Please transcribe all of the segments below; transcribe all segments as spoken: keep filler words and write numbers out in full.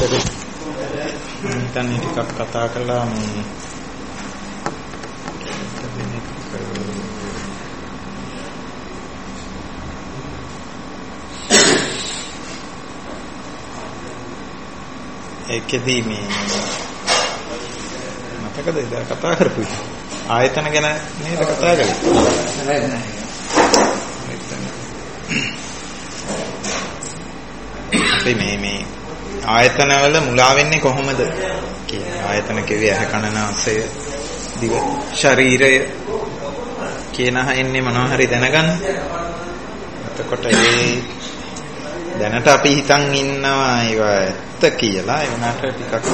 දැන් ටිකක් කතා කළා මේ ඒකෙදී මේ මතකද ඉතින් කතා කරපු ආයතන ගැන නේද කතා කරේ නෑ නෑ අපි මේ මේ ආයතනවල මුලා වෙන්නේ කොහොමද කියන්නේ ආයතන කෙවි ඇහ කන නාසය දිව ශරීරය කියන හයින්නේ මොනවා හරි දැනගන්න. එතකොට ඒ දැනට අපි හිතන් ඉන්නවා ඒවා ඇත්ත කියලා. ඒ වුණාට ටිකක්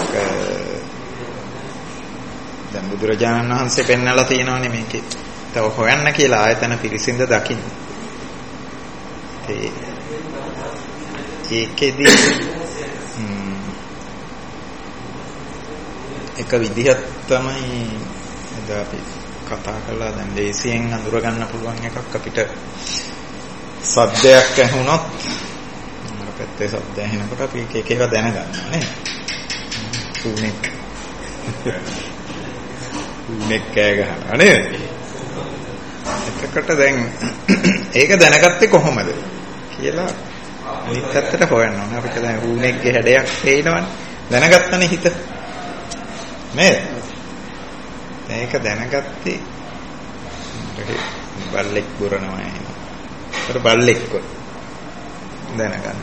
දැන් බුදුරජාණන් වහන්සේ පෙන්නලා තියෙනවානේ මේකේ තව හොයන්න කියලා ආයතන පිරිසිඳ දකින්න. ඒ ඒකෙදී එක විදිහක් තමයි එදා අපි කතා කළා දැන් දේශයෙන් අඳුර ගන්න පුළුවන් එකක් අපිට සද්දයක් ඇහුනොත් අර පැත්තේ සද්ද ඇහෙනකොට අපි එක එක ඒවා දැනගන්නවා නේ. කුණෙක් කුණෙක් කෑ ගහනවා නේද? එතකොට දැන් ඒක දැනගත්තේ කොහොමද කියලා අනිත් පැත්තට හොයන්න ඕනේ. අපිට දැන් කුණෙක්ගේ හැඩයක් පේනවනේ. දැනගත්තනේ හිත. නේද? මේක දැනගත්තේ බල්ලෙක් බුරනවා එහෙනම්. ඒතර බල්ලෙක්ව දැනගන්න.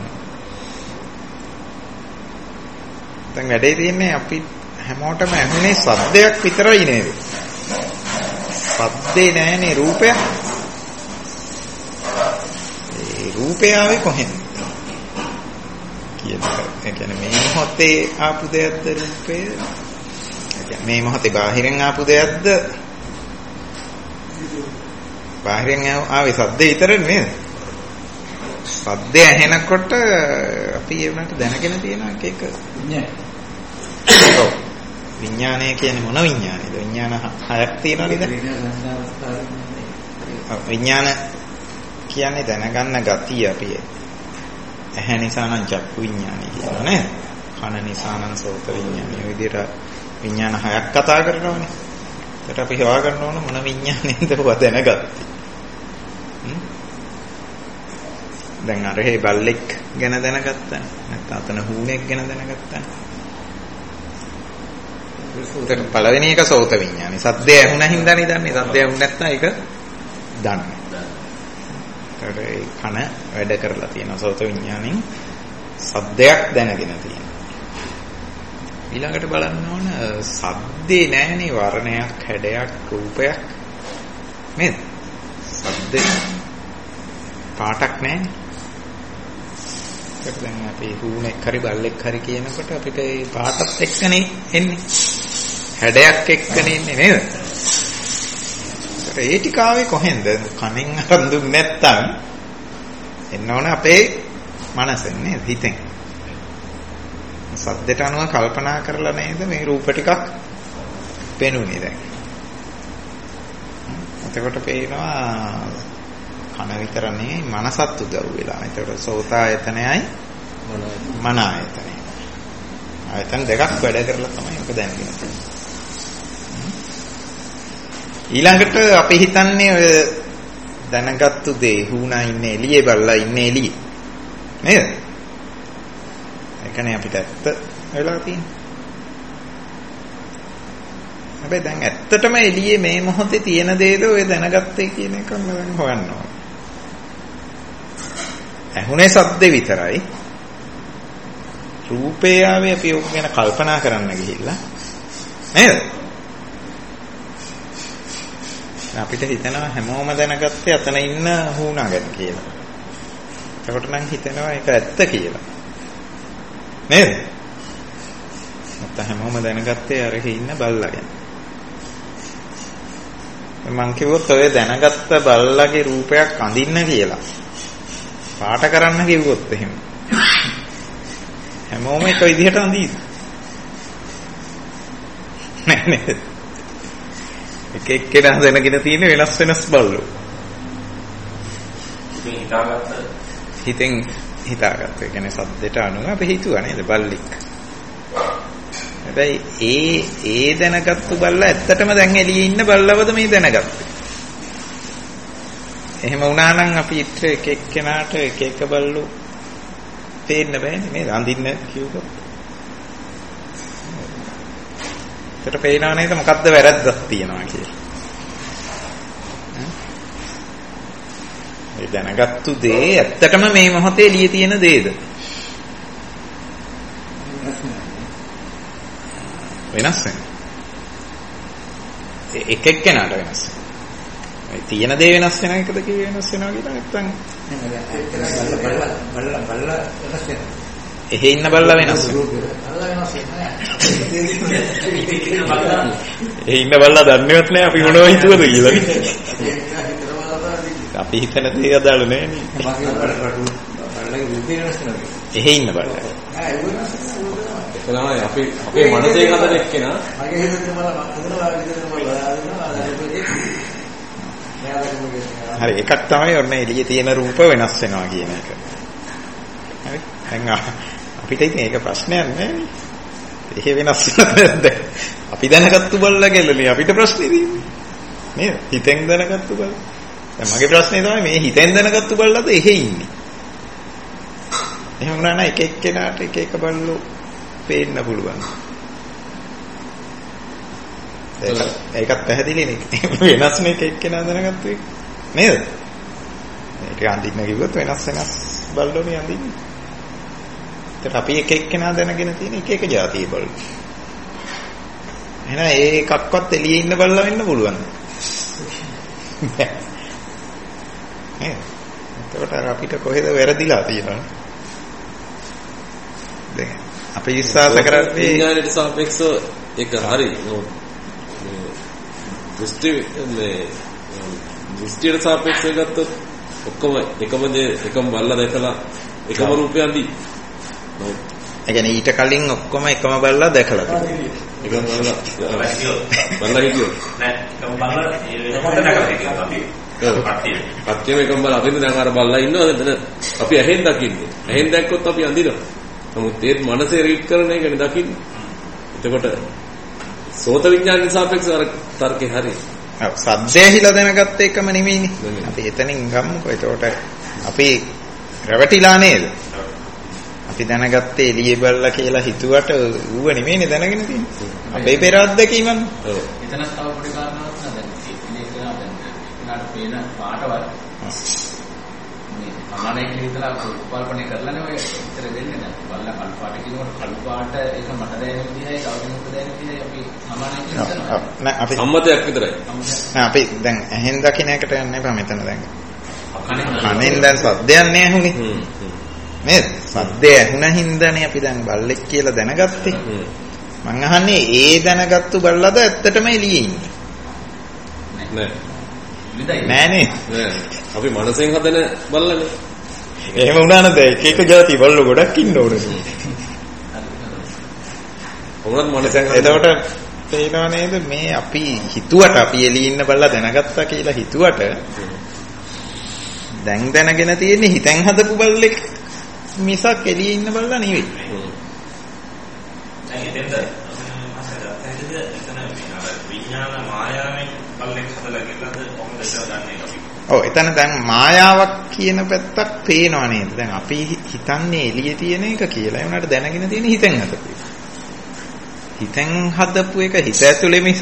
දැන් වැඩේ තියෙන්නේ අපි හැමෝටම ඇහුනේ සද්දයක් විතරයි නේද? සද්දේ නෑනේ රූපයක්. ඒ රූපය ආවේ කොහෙන්ද? කියලා. ඒ කියන්නේ මේ මොහොතේ ආපු දෙයක්ද රූපය? මේ මොහොතේ බාහිරෙන් ආපු දෙයක්ද? බාහිරෙන් ආවේ සද්ද විතරනේ නේද? සද්ද ඇහෙනකොට අපි ඒ වුණාට දැනගෙන තියෙන එක එක විඥානය. ඔව්. විඥානය කියන්නේ මොන විඥානයද? විඥාන හයක් තියෙනවා නේද? විඥාන කියන්නේ දැනගන්න ගතිය අපි. ඇහැ නිසා නම් චක්කු විඥානය කියනවා නේද? කන නිසා නම් සෝත විඥානය. මේ විදිහට විඥාන හයක් කතා කරනවානේ. ඒකට අපි හොයා ගන්න ඕන මොන විඥානයෙන්ද ඔබ දැනගත්තේ. දැන් අර හේ බල්ලෙක් ගැන දැනගත්තා. නැත්නම් අතන හූනෙක් ගැන දැනගත්තා. ඒක පළවෙනි එක සෝත විඥානේ. සද්දය ඇහුණා හින්දානේ දන්නේ. සද්දය ඇහුණ නැත්නම් ඒක දන්නේ. ඒ කන වැඩ කරලා තියෙනවා සෝත විඥාණයෙන් සද්දයක් දැනගෙන තියෙනවා. ඊළඟට බලන්න ඕන සද්දේ නැහැනේ වර්ණයක් හැඩයක් රූපයක් නේද? සද්දේ පාටක් නැහැනේ. ඒක දැන් අපි හුණෙක් හරි බල්ලෙක් හරි කියනකොට අපිට ඒ පාටත් එක්කනේ එන්නේ. හැඩයක් එක්කනේ එන්නේ නේද? ඒ ටික ආවේ කොහෙන්ද? කනෙන් අරන් දුන්නේ නැත්තම් එන්න ඕන අපේ මනසෙන් නේද? හිතෙන්. සද්දට අනුව කල්පනා කරලා නේද මේ රූප ටිකක් පේනුනේ දැන්. එතකොට පේනවා කන විතර නෙවෙයි මනසත් උදව් වෙලා. එතකොට සෝත ආයතනයයි මන ආයතනයයි. ආයතන දෙකක් වැඩ කරලා තමයි ඔක දැනගෙන තියෙන්නේ. ඊළඟට අපි හිතන්නේ ඔය දැනගත්තු දේ හුණා ඉන්නේ එළියේ බල්ලා ඉන්නේ එළියේ. නේද? ඒකනේ අපිට ඇත්ත වෙලා තියෙන්නේ. හැබැයි දැන් ඇත්තටම එළියේ මේ මොහොතේ තියෙන දේද ඔය දැනගත්තේ කියන එක මම දැන් හොයන්න ඕනේ. ඇහුනේ සද්ද විතරයි. රූපේ ආවේ අපි ඔක ගැන කල්පනා කරන්න ගිහිල්ලා. නේද? අපිට හිතෙනවා හැමෝම දැනගත්තේ අතන ඉන්න හුණා ගැන කියලා. එතකොට නම් හිතෙනවා ඒක ඇත්ත කියලා. නේද? නැත්නම් හැමෝම දැනගත්තේ අර ඉන්න බල්ලා ගැන. මං කිව්වොත් ඔය දැනගත්ත බල්ලාගේ රූපයක් අඳින්න කියලා. පාට කරන්න කිව්වොත් එහෙම. හැමෝම එක විදිහට අඳියි. නෑ නේද? එක එක්කෙනා දැනගෙන තියෙන වෙනස් වෙනස් බල්ලෝ. ඉතින් හිතාගත්ත හිතෙන් හිතාගත්ත. ඒ කියන්නේ සද්දට අනුව අපි හිතුවා නේද බල්ලෙක්. හැබැයි ඒ ඒ දැනගත්තු බල්ලා ඇත්තටම දැන් එළියේ ඉන්න බල්ලවද මේ දැනගත්තේ? එහෙම වුණා නම් අපි ඉතර එක එක්කෙනාට එක එක බල්ලු පේන්න බෑනේ නේද? අඳින්න කිව්වොත්. ඒකට පේනව නේද මොකද්ද වැරද්දක් තියනවා කියලා. ඒ දැනගත්තු දේ ඇත්තටම මේ මොහොතේ එළියේ තියෙන දේද? වෙනස් වෙනවා. එක එක්කෙනාට වෙනස් වෙනවා. ඒ තියෙන දේ වෙනස් වෙන එකද කිව්වේ වෙනස් වෙනවා කියලා නැත්නම් බල්ලා බල්ලා බල්ලා වෙනස් වෙනවා. එහෙ ඉන්න බල්ලා වෙනස් වෙනවා. එහෙ ඉන්න බල්ලා දන්නේවත් නැහැ අපි මොනව හිතුවද කියලා. අපි හිතන දේ අදාළ නැහැ නේ. බල්ලාගේ රූපේ වෙනස් වෙනවා. එහෙ ඉන්න බල්ලා. ආ ඒක වෙනස් වෙනවා. තමයි අපි අපේ මනසේ හදන එක්කෙනා මගේ හිතේ මම හදනවා විදිහට මම බලාගෙන හරි එකක් තමයි ඔන්න එළියේ තියෙන රූප වෙනස් වෙනවා කියන එක. හරි. දැන් අපිට ඉතින් ඒක ප්‍රශ්නයක් නෑ නේ. එහෙ වෙනස් වෙනවද? අපි දැනගත්තු බල්ලගෙල්ලනේ අපිට ප්‍රශ්නේ තියෙන්නේ. නේද? හිතෙන් දැනගත්තු බල්ල. දැන් මගේ ප්‍රශ්නේ තමයි මේ හිතෙන් දැනගත්තු බල්ලද එහෙ ඉන්නේ. එහෙම වුණා නම් එක එක්කෙනාට එක එක බල්ලෝ පේන්න පුළුවන්. ඒක ඒකත් පැහැදිලි නේ. වෙනස් නේ එක එක්කෙනා දැනගත්තු එක. නේද? ඒක අඳින්න කිව්වොත් වෙනස් වෙනස් බල්ලෝනේ අඳින්නේ. ඒත් අපි එක එක්කෙනා දැනගෙන තියෙන එක එක જાතිය බල්ලෝ. එහෙනම් ඒ එකක්වත් එළියේ ඉන්න බල්ලා වෙන්න පුළුවන්. නේද? එතකොට අපිට කොහෙද වැරදිලා තියෙනවද? දැන් අපි විශ්වාස කරන්නේ විඥානයට සාපේක්ෂව ඒක හරි. මේ දෘෂ්ටි මේ දෘෂ්ටියට සාපේක්ෂව ගත්තොත් ඔක්කොම එකම දේ එකම බල්ලා දැකලා එකම රූපය අඳි. ඒ කියන්නේ ඊට කලින් ඔක්කොම එකම බල්ලා දැකලා තිබුණා. එකම බල්ලා බල්ලා හිටියෝ. නෑ එකම බල්ලා ඒකට දැකලා හිටියෝ අපි. කට්ටිය. කට්ටියම එකම බල්ලා අදින්න දැන් අර බල්ලා ඉන්නවද එතන? අපි ඇහෙන් දකින්නේ. ඇහෙන් දැක්කොත් අපි අඳිනවා. නමුත් ඒත් මනසේ රීඩ් කරන එකනේ දකින්නේ. එතකොට සෝත විඥානයේ සාපේක්ෂව අර තර්කේ හරි. ඔව් සද්දය හිලා දැනගත්ත එකම නෙමෙයිනේ. අපි එතනින් ගමුකෝ. එතකොට අපි රැවටිලා නේද? අපි දැනගත්තේ එළියේ බල්ලා කියලා හිතුවට ඌව නෙමෙයිනේ දැනගෙන තියෙන්නේ. අපේ පෙර අත්දැකීමක්. ඔව්. එතන තව පොඩි කාරණාවක් නේද? ඉන්නේ කියලා දැන් එනාට පේන පාටවල් අමානයික විතර උපකල්පනය කරලානේ ඔය ඉතර වෙන්නේ නැහැ. බල්ලා කළු පාට කියනකොට කළු පාට ඒක මට දැනෙන විදිහයි කවුරුත් දැනෙන විදිහයි අපි අමානයික කරනවා. නෑ අපි සම්මතයක් විතරයි. නෑ අපි දැන් ඇහෙන් දකින්න එකට යන්න එපා මෙතන දැන්. කනෙන් දැන් සද්දයක් නෑ ඇහුනේ. නේද? සද්දය ඇහුණ හින්දානේ අපි දැන් බල්ලෙක් කියලා දැනගත්තේ. මං අහන්නේ ඒ දැනගත්තු බල්ලාද ඇත්තටම එළියේ ඉන්නේ. නෑ. නෑනේ. නෑ. අපි මනසෙන් හදන බල්ලනේ. එහෙම වුණා නේද? එක එක જાති බල්ලෝ ගොඩක් ඉන්න ඕනේ. කොහොමද මනසෙන් එතකොට තේරෙනව නේද මේ අපි හිතුවට අපි එළියේ ඉන්න බල්ලා දැනගත්තා කියලා හිතුවට දැන් දැනගෙන තියෙන්නේ හිතෙන් හදපු බල්ලෙක් මිසක් එළියේ ඉන්න බල්ලා නෙවෙයි. දැන් හිතෙන්ද අසද එතන විඥාන මායාවෙන් බල්ලෙක් හදලා ගිහලාද කොහොමද ඒක දන්නේ අපි? ඔව් එතන දැන් මායාවක් කියන පැත්තක් පේනව නේද? දැන් අපි හිතන්නේ එළියේ තියෙන එක කියලා. ඒ වුණාට දැනගෙන තියෙන හිතෙන් හදපු එක. හිතෙන් හදපු එක හිත ඇතුලේ මිසක්.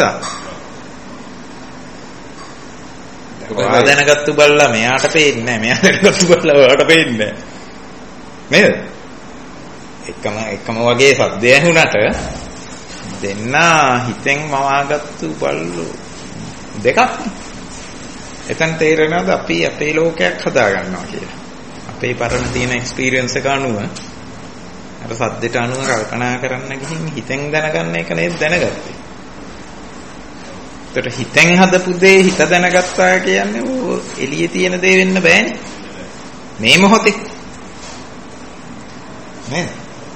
ඔයා දැනගත්තු බල්ලා මෙයාට පේන්නේ නැහැ. මෙයා දැනගත්තු බල්ලා ඔයාට පේන්නේ නැහැ. නේද? එකම එකම වගේ සද්දය ඇහුණට දෙන්න හිතෙන් මවාගත්තු බල්ලෝ දෙකක්. එතන තේරෙනවද අපි අපේ ලෝකයක් හදා ගන්නවා කියලා. අපේ පරණ තියෙන එක්ස්පීරියන්ස් එක අනුව අර සද්දෙට අනුව කල්පනා කරන්න ගිහින් හිතෙන් දැනගන්න එක නේද දැනගත්තේ. ඒතර හිතෙන් හදපු දේ හිත දැනගත්තා කියන්නේ ඕ එළියේ තියෙන දේ වෙන්න බෑනේ. මේ මොහොතේ. නේද?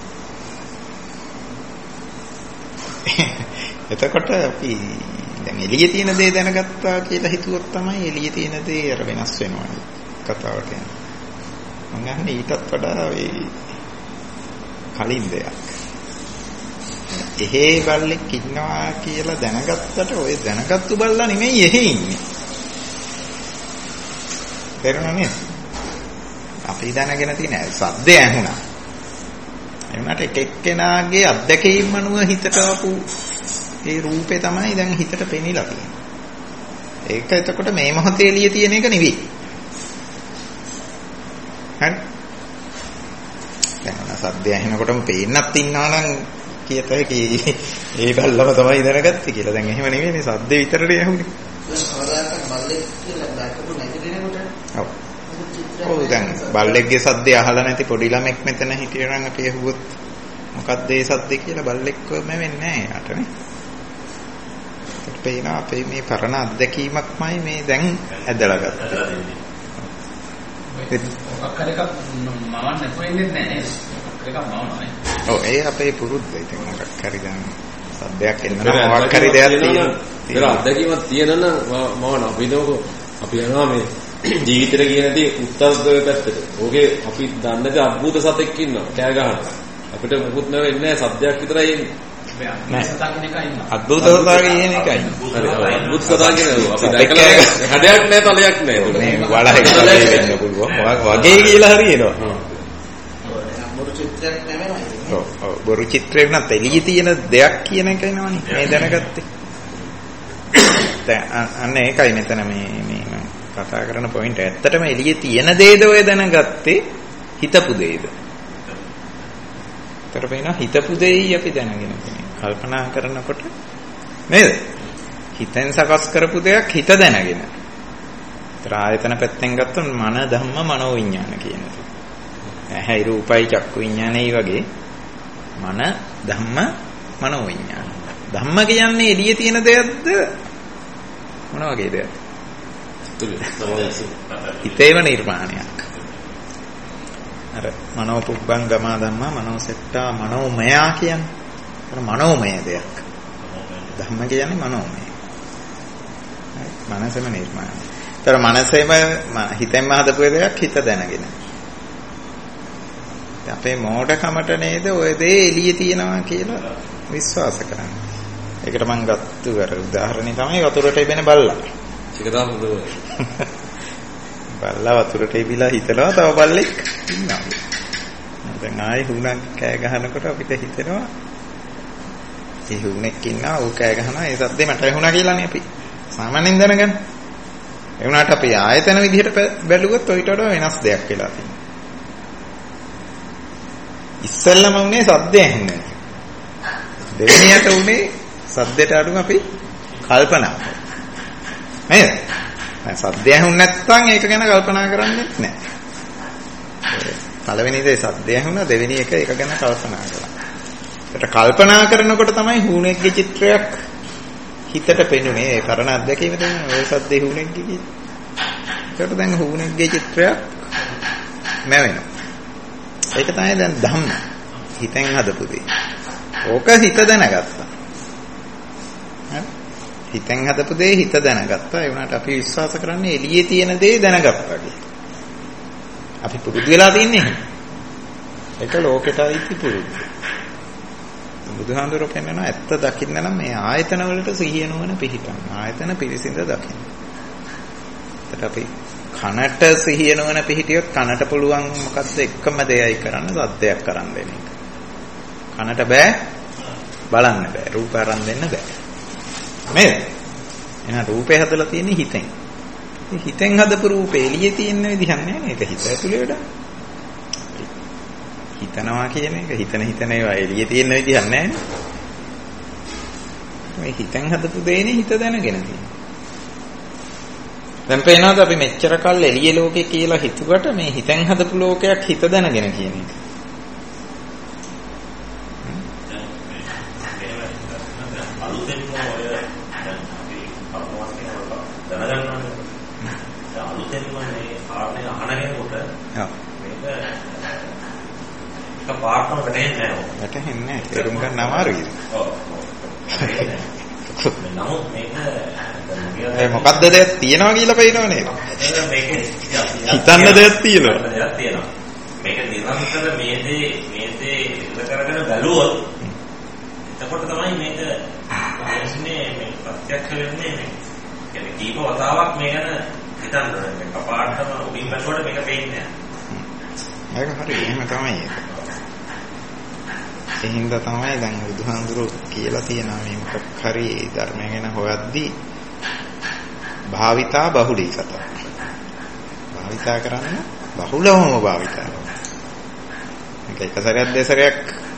එතකොට අපි දැන් එළියේ තියෙන දේ දැනගත්තා කියලා හිතුවොත් තමයි එළියේ තියෙන දේ අර වෙනස් වෙනවා කතාවට යන්නේ. මම ගන්නේ ඊටත් වඩා ඒ කලින් දෙයක්. එහෙ බල්ලෙක් ඉන්නවා කියලා දැනගත්තට ඔය දැනගත්තු බල්ලා නෙමෙයි එහෙ ඉන්නේ. තේරුණා නේද? අපි දැනගෙන තියෙන සද්දය ඇහුණා. ඒ වුණාට එක එක්කෙනාගේ අත්දැකීම් අනුව හිතට ආපු ඒ රූපේ තමයි දැන් හිතට පෙනිලා තියෙන්නේ. ඒක එතකොට මේ මොහොතේ එළිය තියෙන එක නෙවෙයි. හරි? දැන් සද්දය ඇහෙනකොටම පේන්නත් ඉන්නවා නම් කියත හැකි ඒ බල්ලම තමයි දැනගත්තේ කියලා. දැන් එහෙම නෙවෙයි මේ සද්ද විතරනේ ඇහුනේ. සමහරවිට බල්ලෙක් කියලා දැකපු නැති දෙනකොට ඔව්. ඔව් දැන් බල්ලෙක්ගේ සද්දය අහලා නැති පොඩි ළමෙක් මෙතන හිටියනම් අපි ඇහුවොත් මොකක්ද ඒ සද්දේ කියලා බල්ලෙක්වම වෙන්නේ නැහැ යාටනේ. ඒත් අපේ මේ පරණ අත්දැකීමක්මයි මේ දැන් ඇදලා ගත්තේ. මොකක් හරි එකක් මවන්න නැතුවෙන්නේ නැහැ. මොකක් එකක් මවනවානේ. ඔව් ඒ අපේ පුරුද්ද. ඉතින් මොකක් හරි දැන් සද්දයක් එනවා මොකක් හරි දෙයක් තියෙනවා. ඒක අත්දැකීමක් තියෙනනම් මවන අපිනෝක අපි යනවා මේ ජීවිතේ කියන දේ උත්තරද පැත්තට. ඕකේ අපි දන්නද අద్భుත සතෙක් ඉන්නවා. කෑ ගහනවා. අපිට මොකුත් නැවෙන්නේ නැහැ සද්දයක් විතරයි එන්නේ. මේ සතා කියන එකයි ඉන්නවා. අද්భుත සතා කියන එකයි. හරි අද්భుත සතා කියන අපි දැකලා හැඩයක් නැහැ තලයක් නැහැ. මේ වලහෙක් වෙන්න පුළුවන්. වගේ කියලා හරියනවා. බොරු චිත්‍රයක් නෙමෙයි. ඔව් ඔව් බොරු චිත්‍රේ වුණත් එළියේ තියෙන දෙයක් කියන එක නේවනේ මේ දැනගත්තේ. දැන් අන්න ඒකයි මෙතන මේ මේ කතා කරන පොයින්ට්. ඇත්තටම එළියේ තියෙන දේද ඔය දැනගත්තේ හිතපු දේද? ඒතර වෙනවා හිතපු දෙයි අපි දැනගෙන තියෙන්නේ. කල්පනා කරනකොට නේද? හිතෙන් සකස් කරපු දෙයක් හිත දැනගෙන. ඒතර ආයතන පැත්තෙන් ගත්තොත් මන ධම්ම මනෝ විඥාන කියන එක. ඇහැයි රූපයි චක්කු විඥානයි වගේ මන ධම්ම මනෝ විඥාන. ධම්ම කියන්නේ එළියේ තියෙන දෙයක්ද මොන වගේ දෙයක්ද? හිතේම නිර්මාණයක්. අර මනෝ පුබ්බං ගමා ධම්මා මනෝසෙට්ටා මනෝමයා කියන්නේ. අර මනෝමය දෙයක්. ධම්ම කියන්නේ මනෝමය. මනසම නිර්මාණය. ඒතර මනසෙම හිතෙන්ම හදපු දෙයක් හිත දැනගෙන. අපේ මෝඩකමට නේද ඔය දේ එළියේ තියෙනවා කියලා විශ්වාස කරන්නේ. ඒකට මම ගත්තු කර උදාහරණේ තමයි වතුරට එබෙන බල්ලා. ඒක තමයි බල්ලා වතුරට එබිලා හිතනවා තව බල්ලෙක් ඉන්නවා. දැන් ආයේ හුණක් කෑ ගහනකොට අපිට හිතෙනවා ඒ හුණෙක් ඉන්නවා ඌ කෑ ගහනවා ඒ සද්දේ මට ඇහුණා කියලානේ අපි සාමාන්‍යයෙන් දැනගන්න. ඒ වුණාට අපි ආයතන විදිහට බැලුවොත් ඔයිට වඩා වෙනස් දෙයක් වෙලා තියෙනවා. ඉස්සෙල්ලම උනේ සද්දේ ඇහෙන්නේ. දෙවෙනියට උනේ සද්දේට අඩුම අපි කල්පනා කරනවා. නේද? දැන් සද්දය ඇහුන්නේ නැත්නම් ඒක ගැන කල්පනා කරන්නේත් නැහැ. පළවෙනි දේ සද්දය ඇහුණා දෙවෙනි එක ඒක ගැන කල්පනා කළා. ඒකට කල්පනා කරනකොට තමයි හුණෙක්ගේ චිත්‍රයක් හිතට පෙනුනේ. ඒ පරණ අත්දැකීම තමයි ඔය සද්දේ හුණෙක්ගේ කිව්වේ. ඒකට දැන් හුණෙක්ගේ චිත්‍රයක් නැවෙනවා. ඒක තමයි දැන් ධම්ම. හිතෙන් හදපු දේ. ඕක හිත දැනගත්තා. හරි? හිතෙන් හදපු දේ හිත දැනගත්තා. ඒ වුණාට අපි විශ්වාස කරන්නේ එළියේ තියෙන දේ දැනගත්තා කියලා. අපි පුරුදු වෙලා තින්නේ එහෙම. ඒක ලෝකෙටයි පුරුදු. බුදුහාඳුර පෙන්නනවා ඇත්ත දකින්න නම් මේ ආයතන වලට සිහිය නොවන පිහිටන්. ආයතන පිරිසිඳ දකින්න. ඒකට අපි කනට සිහිය නොවන පිහිටියොත් කනට පුළුවන් මොකද්ද එකම දෙයයි කරන්න සද්දයක් කරන් දෙන එක. කනට බෑ බලන්න බෑ. රූප අරන් දෙන්න බෑ. නේද? එහෙනම් රූපේ හදලා තියෙන්නේ හිතෙන්. මේ හිතෙන් හදපු රූපේ එළියේ තියෙන විදිහක් නෑ නේද? හිත ඇතුලේ වැඩ. හිතනවා කියන එක හිතන හිතන ඒවා එළියේ තියෙන විදිහක් නෑ. මේ හිතෙන් හදපු දෙයනේ හිත දැනගෙන තියෙන්නේ. දැන් පේනවාද අපි මෙච්චර කල් එළියේ ලෝකේ කියලා හිතුවට මේ හිතෙන් හදපු ලෝකයක් හිත දැනගෙන කියන එක. පාටම වැටෙන්නේ නැහැ. වැටෙන්නේ නැහැ. තේරුම් ගන්න අමාරුයි. ඔව්. නමුත් මේක ඒ මොකද්ද දෙයක් තියනවා කියලා පේනව නේද? මේක හිතන්න දෙයක් තියෙනවා. දෙයක් තියෙනවා. මේක නිරන්තර මේ දේ මේ දේ ඉඳ කරගෙන බැලුවොත් වතාවක් මේ ගැන හිතන්න ඕනේ. කපාටම උඩින් බැලුවට මේක පේන්නේ නැහැ. ඒක හරි එහෙම තමයි ඒක. ඒ හින්දා තමයි දැන් බුදුහාමුදුරුවෝ කියලා තියෙනවා මේ මොකක් හරි ධර්මය ගැන හොයද්දී භාවිතා බහුලීකත. භාවිතා කරන්න බහුලවම භාවිතා කරනවා. මේක එක සැරයක් දෙසරයක්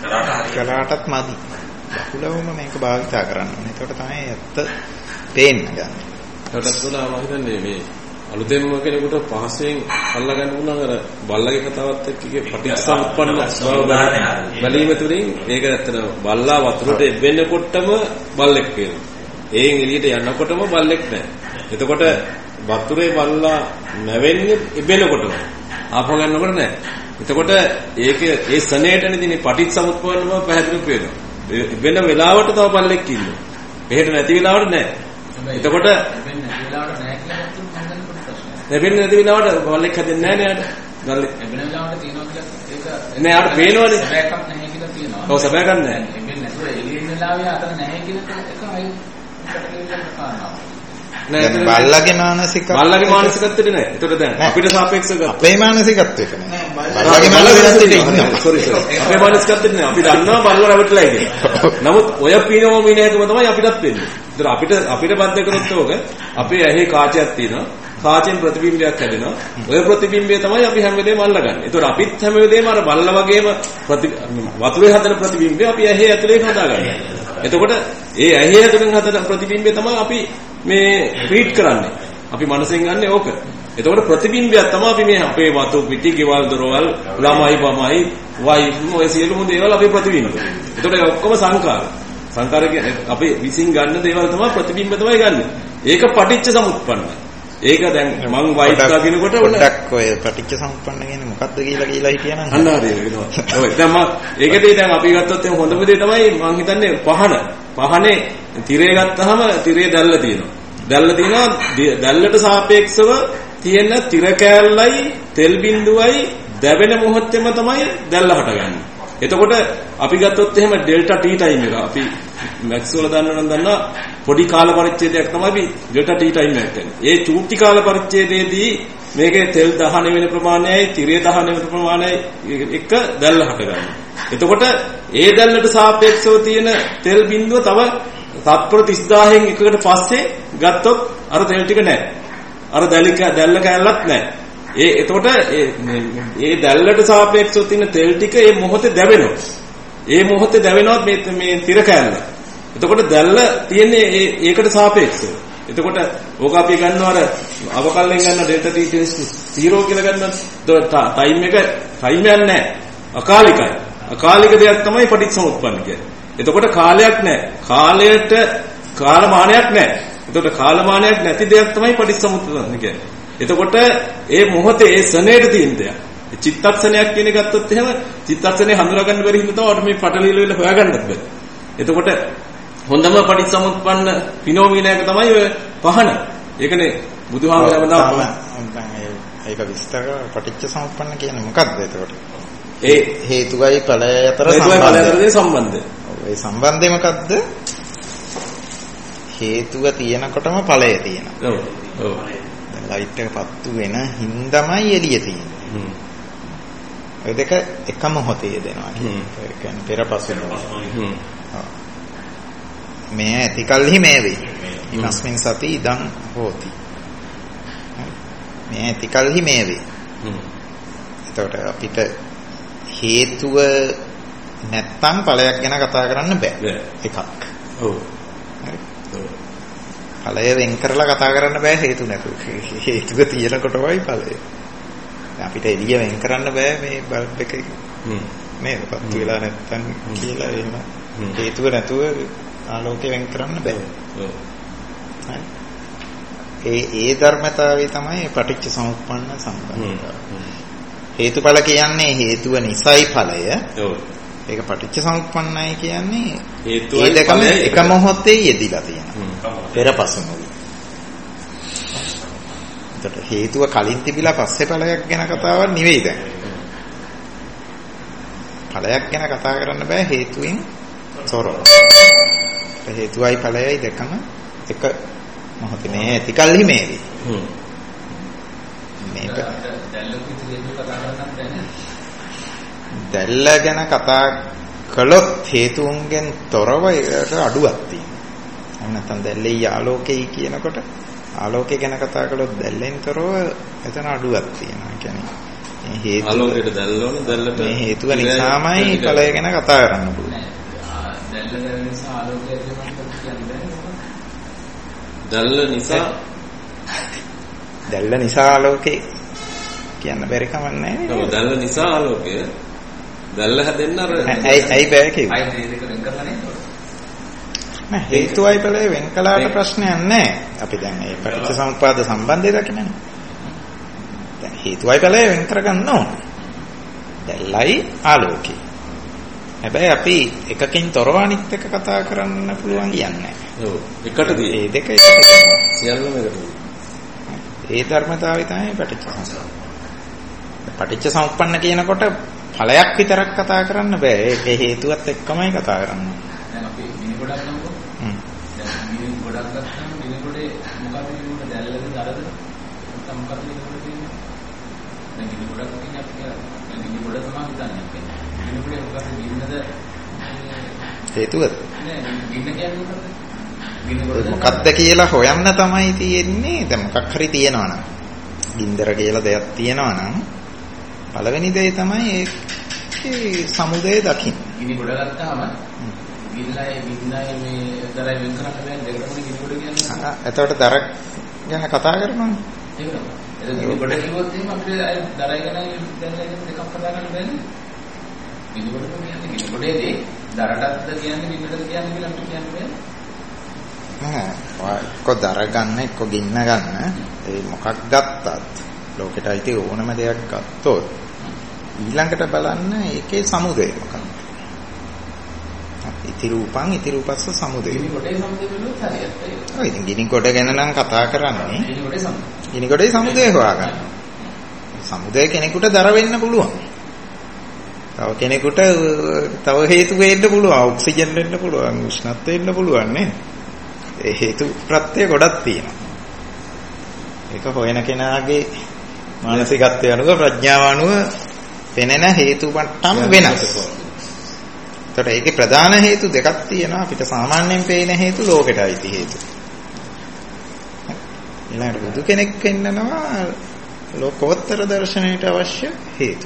කළාටත් මදි. බහුලවම මේක භාවිතා කරන්න ඕනේ. ඒකට තමයි ඇත්ත පේන්න ගන්න. ඒකටත් වඩා මම හිතන්නේ මේ අලුතෙන්ම කෙනෙකුට පහසෙන් අල්ලා ගන්න පුළුවන් අර බල්ලගේ කතාවත් එක්ක කියේ පටිච්චසමුප්පන්න බව බැලීම තුළින් ඒක ඇත්තටම බල්ලා වතුරට එබෙන්නකොටම බල්ලෙක් වෙනවා. ඒන් එළියට යනකොටම බල්ලෙක් නැහැ. එතකොට වතුරේ බල්ලා නැවෙන්නේ එබෙන්නකොටම. ආපහු ගන්නකොට නැහැ. එතකොට ඒක ඒ සනේටනේ දිනේ පටිච්චසමුප්පන්න බව පැහැදිලිව පේනවා. වෙන වෙලාවට තව බල්ලෙක් ඉන්නවා. එහෙට නැති වෙලාවට නැහැ. එතකොට වෙන්නේ නැති වෙලාවට නැහැ කියලා හිතුවොත් ලැබෙන්නේ නැති වෙලාවට බල්ලෙක් හැදෙන්නේ නැහැ නේ යාට. බල්ලෙක් ලැබෙන වෙලාවට තියෙනවා කියලා ඒක නෑ යාට පේනවනේ. සැබෑකක් නැහැ කියලා තියෙනවා. ඔව් සැබෑකක් නැහැ. ලැබෙන්නේ නැතුව එළියෙන් වෙලාවේ අතර නැහැ කියලා එක අය පැටලෙන්න කාරණාවක්. නෑ බල්ලගේ මානසික බල්ලගේ මානසිකත්වෙට නෑ. ඒතකොට දැන් අපිට සාපේක්ෂව අපේ මානසිකත්වෙට නෑ. බල්ලගේ මානසිකත්වෙට ඉන්නවා. Sorry sorry. අපේ මානසිකත්වෙට නෑ. අපි දන්නවා බල්ලව රැවටලා ඉන්නේ. නමුත් ඔය පිනෝ මිනේකම තමයි අපිටත් වෙන්නේ. ඒතර අපිට අපිට බද්ධ කරොත් ඕක අපේ ඇහි කාචයක් තියෙනවා. කාචෙන් ප්‍රතිබිම්බයක් හැදෙනවා. ඔය ප්‍රතිබිම්බය තමයි අපි හැම වෙලේම අල්ලගන්නේ. ඒතකොට අපිත් හැම වෙලේම අර බල්ල වගේම වතුරේ හදන ප්‍රතිබිම්බය අපි ඇහි ඇතුලේ හදාගන්නවා. එතකොට ඒ ඇහි ඇතුලෙන් හදන ප්‍රතිබිම්බය තමයි අපි මේ රීඩ් කරන්නේ. අපි මනසෙන් ගන්නෙ ඕක. එතකොට ප්‍රතිබිම්බයක් තමයි අපි මේ අපේ වතු පිටි, ගෙවල් දොරවල්, ළමයි බමයි, වයිෆ් ඔය සියලුම දේවල් අපේ ප්‍රතිබිම්බ. එතකොට ඒ ඔක්කොම සංකාර. සංකාර කියන්නේ අපි විසින් ගන්න දේවල් තමයි ප්‍රතිබිම්බ තමයි ගන්නෙ. ඒක පටිච්ච සමුප්පන්නයි. ඒක දැන් මං වයිට් ගාගෙනකොට පොඩ්ඩක් ඔය පටිච්ච සමුප්පන්න කියන්නේ මොකක්ද කියලා කියලා හිටියනම් අන්න හරියට වෙනවා. ඔය දැන් මම ඒකදී දැන් අපි ගත්තොත් එහෙනම් හොඳම දේ තමයි මං හිතන්නේ පහන. පහනේ තිරේ ගත්තාම තිරේ දැල්ල තියෙනවා. දැල්ල තියෙනවා දැල්ලට සාපේක්ෂව තියෙන තිර කෑල්ලයි තෙල් බිඳුවයි දැවෙන මොහොතේම තමයි දැල්ල හටගන්නේ. එතකොට අපි ගත්තොත් එහෙම ඩෙල්ටා ටී ටයිම් එක අපි මැක්ස් වල දන්නවනම් දන්නා පොඩි කාල පරිච්ඡේදයක් තමයි අපි ඩෙල්ටා ටී ටයිම් එක කියන්නේ. ඒ චූටි කාල පරිච්ඡේදයේදී මේකේ තෙල් දහන වෙන ප්‍රමාණයයි තිරේ දහන වෙන ප්‍රමාණයයි එක දැල්ල හටගන්නවා. එතකොට ඒ දැල්ලට සාපේක්ෂව තියෙන තෙල් බිඳුව තව තත්පර තිස් දාහෙන් එකකට පස්සේ ගත්තොත් අර තෙල් ටික නැහැ. අර දැලික දැල්ල කැලලක් නැහැ. ඒ එතකොට ඒ දැල්ලට සාපේක්ෂව තියෙන තෙල් ටික ඒ මොහොතේ දැවෙනවා. ඒ මොහොතේ දැවෙනවත් මේ මේ තිර කැලල. එතකොට දැල්ල තියෙන්නේ ඒකට සාපේක්ෂව. එතකොට ඕක අපි ගන්නවා අර අවකල්ලෙන් ගන්න ඩෙල්ටා ටී ටෙස්ට් zero කියලා ගන්නවා. ටයිම් එක ටයිම් එකක් නැහැ. අකාලිකයි. අකාලික දෙයක් තමයි පටිච්චසමුප්පන්න කියන්නේ. එතකොට කාලයක් නැහැ. කාලයට කාලමානයක් නැහැ. එතකොට කාලමානයක් නැති දෙයක් තමයි පටිච්චසමුප්පන්න කියන්නේ. එතකොට ඒ මොහොතේ ඒ සනේට තියෙන දෙයක්. චිත්තක්ෂණයක් කියන එක ගත්තොත් එහෙම චිත්තක්ෂණේ හඳුනා ගන්න බැරි හින්දා තමයි මේ පටලිල වෙල හොයාගන්නත් බැහැ. එතකොට හොඳම පටිච්චසමුප්පන්න ෆිනෝමිනා එක තමයි ඔය පහන. ඒකනේ බුදුහාමරම ඒක විස්තර පටිච්චසමුප්පන්න කියන්නේ මොකක්ද එතකොට? ඒ හේතුවයි ඵලය අතර සම්බන්ධය. ඒ සම්බන්ධය මොකක්ද? හේතුව තියෙනකොටම ඵලය තියෙනවා. ඔව්. ඔව්. ලයිට් එක පත්තු වෙන හින්දාමයි එළිය තියෙන්නේ. හ්ම්. ඔය දෙක එක මොහොතේ දෙනවා කියන්නේ. ඒ කියන්නේ පෙරපසු වෙනවා. හ්ම්. මේ ඇතිකල්හි මේ වේ. ඉමස්මින් සති ඉදං හෝති. මේ ඇතිකල්හි මේ වේ. හ්ම්. එතකොට අපිට හේතුව නැත්තම් ඵලයක් ගැන කතා කරන්න බෑ. එකක්. ඔව්. හරි. ඵලය වෙන් කරලා කතා කරන්න බෑ හේතු නැතුව. හේතුව තියෙනකොටමයි ඵලය. අපිට එළිය වෙන් කරන්න බෑ මේ බල්බ් එක. හ්ම්. නේද? පත්තු වෙලා නැත්තම් කියලා එහෙම හේතුව නැතුව ආලෝකය වෙන් කරන්න බෑ. ඔව්. හරි. ඒ ඒ ධර්මතාවය තමයි පටිච්ච සමුප්පන්න සම්බන්ධතාවය. හේතුඵල කියන්නේ හේතුව නිසයි ඵලය. ඔව්. ඒක පටිච්ච සමුප්පන්නයි කියන්නේ හේතුවයි ඒ දෙකම එක මොහොතේ යෙදිලා තියෙනවා. පෙරපසු නොවි. ඒකට හේතුව කලින් තිබිලා පස්සේ ඵලයක් ගැන කතාවක් නෙවෙයි දැන්. ඵලයක් ගැන කතා කරන්න බෑ හේතුවෙන් තොරව. හේතුවයි ඵලයයි දෙකම එක මොහොතේ මේ ඇති කල්හි මේවි. හ්ම්. මේක දැල්ලක විදිහට කතා කරන්නත් බැහැ. දැල්ල ගැන කතා කළොත් හේතුන්ගෙන් තොරව ඒකට අඩුවක් තියෙනවා. එහෙම නැත්නම් දැල්ලේ ආලෝකයයි කියනකොට ආලෝකය ගැන කතා කළොත් දැල්ලෙන් තොරව එතන අඩුවක් තියෙනවා. ඒ කියන්නේ මේ හේතු ආලෝකයට දැල්ලවන දැල්ලට මේ හේතුව නිසාමයි ඵලය ගැන කතා කරන්න පුළුවන්. දැල්ල ගැන නිසා ආලෝකය කියන්නේ දැල්ල නිසා දැල්ල නිසා ආලෝකේ කියන්න බැරි කමක් නැහැ. ඔව් දැල්ල නිසා ආලෝකය දැල්ල හැදෙන්න අර ඇයි ඇයි බෑ කිව්වේ? අයි මේ දෙක වෙන් කරලා නේද? නෑ හේතුවයි ඵලය වෙන් කළාට ප්‍රශ්නයක් නැහැ. අපි දැන් මේ පටිච්චසමුප්පාද සම්බන්ධය දකිනනේ. දැන් හේතුවයි ඵලය වෙන් කරගන්න ඕන. දැල්ලයි ආලෝකේ. හැබැයි අපි එකකින් තොරව අනිත් එක කතා කරන්න පුළුවන් කියන්නේ නැහැ. ඔව් එකටදී මේ දෙක එකට සියල්ලම එකටදී. ඒ ධර්මතාවය තමයි පටිච්චසමුප්පාද. පටිච්චසමුප්පන්න කියනකොට ඵලයක් විතරක් කතා කරන්න බෑ. ඒක හේතුවත් එක්කමයි කතා කරන්නේ. දැන් අපි මිනි ගොඩක් ගමුකෝ. හ්ම්. දැන් මිනි ගොඩක් ගත්තාම මිනි ගොඩේ මොකක්ද කියන්නේ දැල්ලද දරද? නැත්නම් මොකක්ද කියන්නේ? දැන් මිනි ගොඩක් කියන්නේ අපි දැන් මිනි ගොඩ තමයි හිතන්නේ. මිනි ගොඩේ මොකක්ද ගින්නද? හේතුවද? නෑ ගින්න කියන්නේ මොකක්ද? මිනි ගොඩ මොකක්ද කියලා හොයන්න තමයි තියෙන්නේ. දැන් මොකක් හරි තියෙනවා නම් ගින්දර කියලා දෙයක් තියෙනවා නම් පළවෙනි දේ තමයි ඒකේ සමුදය දකින්න. ගිනි ගොඩ ගත්තාම ගින්නයි ගින්නයි මේ දරයි වෙන් කරන්න බෑ දෙකම ගිනි ගොඩ කියන්නේ. එතකොට දර ගැන කතා කරනවනේ. ඒක තමයි. ඒක ගිනි ගොඩ කිව්වොත් එහෙම අපිට දරයි ගැන දැන් දෙකක් කතා කරන්න බෑනේ. ගිනි ගොඩ කියන්නේ ගිනි ගොඩේදී දරටත්ද කියන්නේ ගින්නටද කියන්නේ කියලා අපිට කියන්න බෑ. නෑ. කො දර ගන්න එක්ක ගින්න ගන්න ඒ මොකක් ගත්තත් ලෝකෙට අයිති ඕනම දෙයක් ගත්තොත් ඊළඟට බලන්න ඒකේ සමුදය මොකක්ද? ඉති රූපං ඉති රූපස්ස සමුදය. ගිනි ගොඩේ සමුදය වලත් හරියට ඒක. ඔය ඉතින් ගිනි ගොඩ ගැන නම් කතා කරන්නේ. ගිනි ගොඩේ සමුදය. ගිනි ගොඩේ සමුදය හොයාගන්න. සමුදය කෙනෙකුට දර වෙන්න පුළුවන්. තව කෙනෙකුට තව හේතු වෙන්න පුළුවන්. ඔක්සිජන් වෙන්න පුළුවන්. උෂ්ණත්වය වෙන්න පුළුවන් නේ. ඒ හේතු ප්‍රත්‍ය ගොඩක් තියෙනවා. ඒක හොයන කෙනාගේ මානසිකත්වය අනුව ප්‍රඥාව අනුව පෙනෙන හේතු මට්ටම් වෙනස්. ඒතකොට ඒකේ ප්‍රධාන හේතු දෙකක් තියෙනවා. අපිට සාමාන්‍යයෙන් පේන හේතු ලෝකෙට අයිති හේතු. ඊළඟට බුදු කෙනෙක් වෙන්නනවා ලෝකෝත්තර දර්ශනයට අවශ්‍ය හේතු.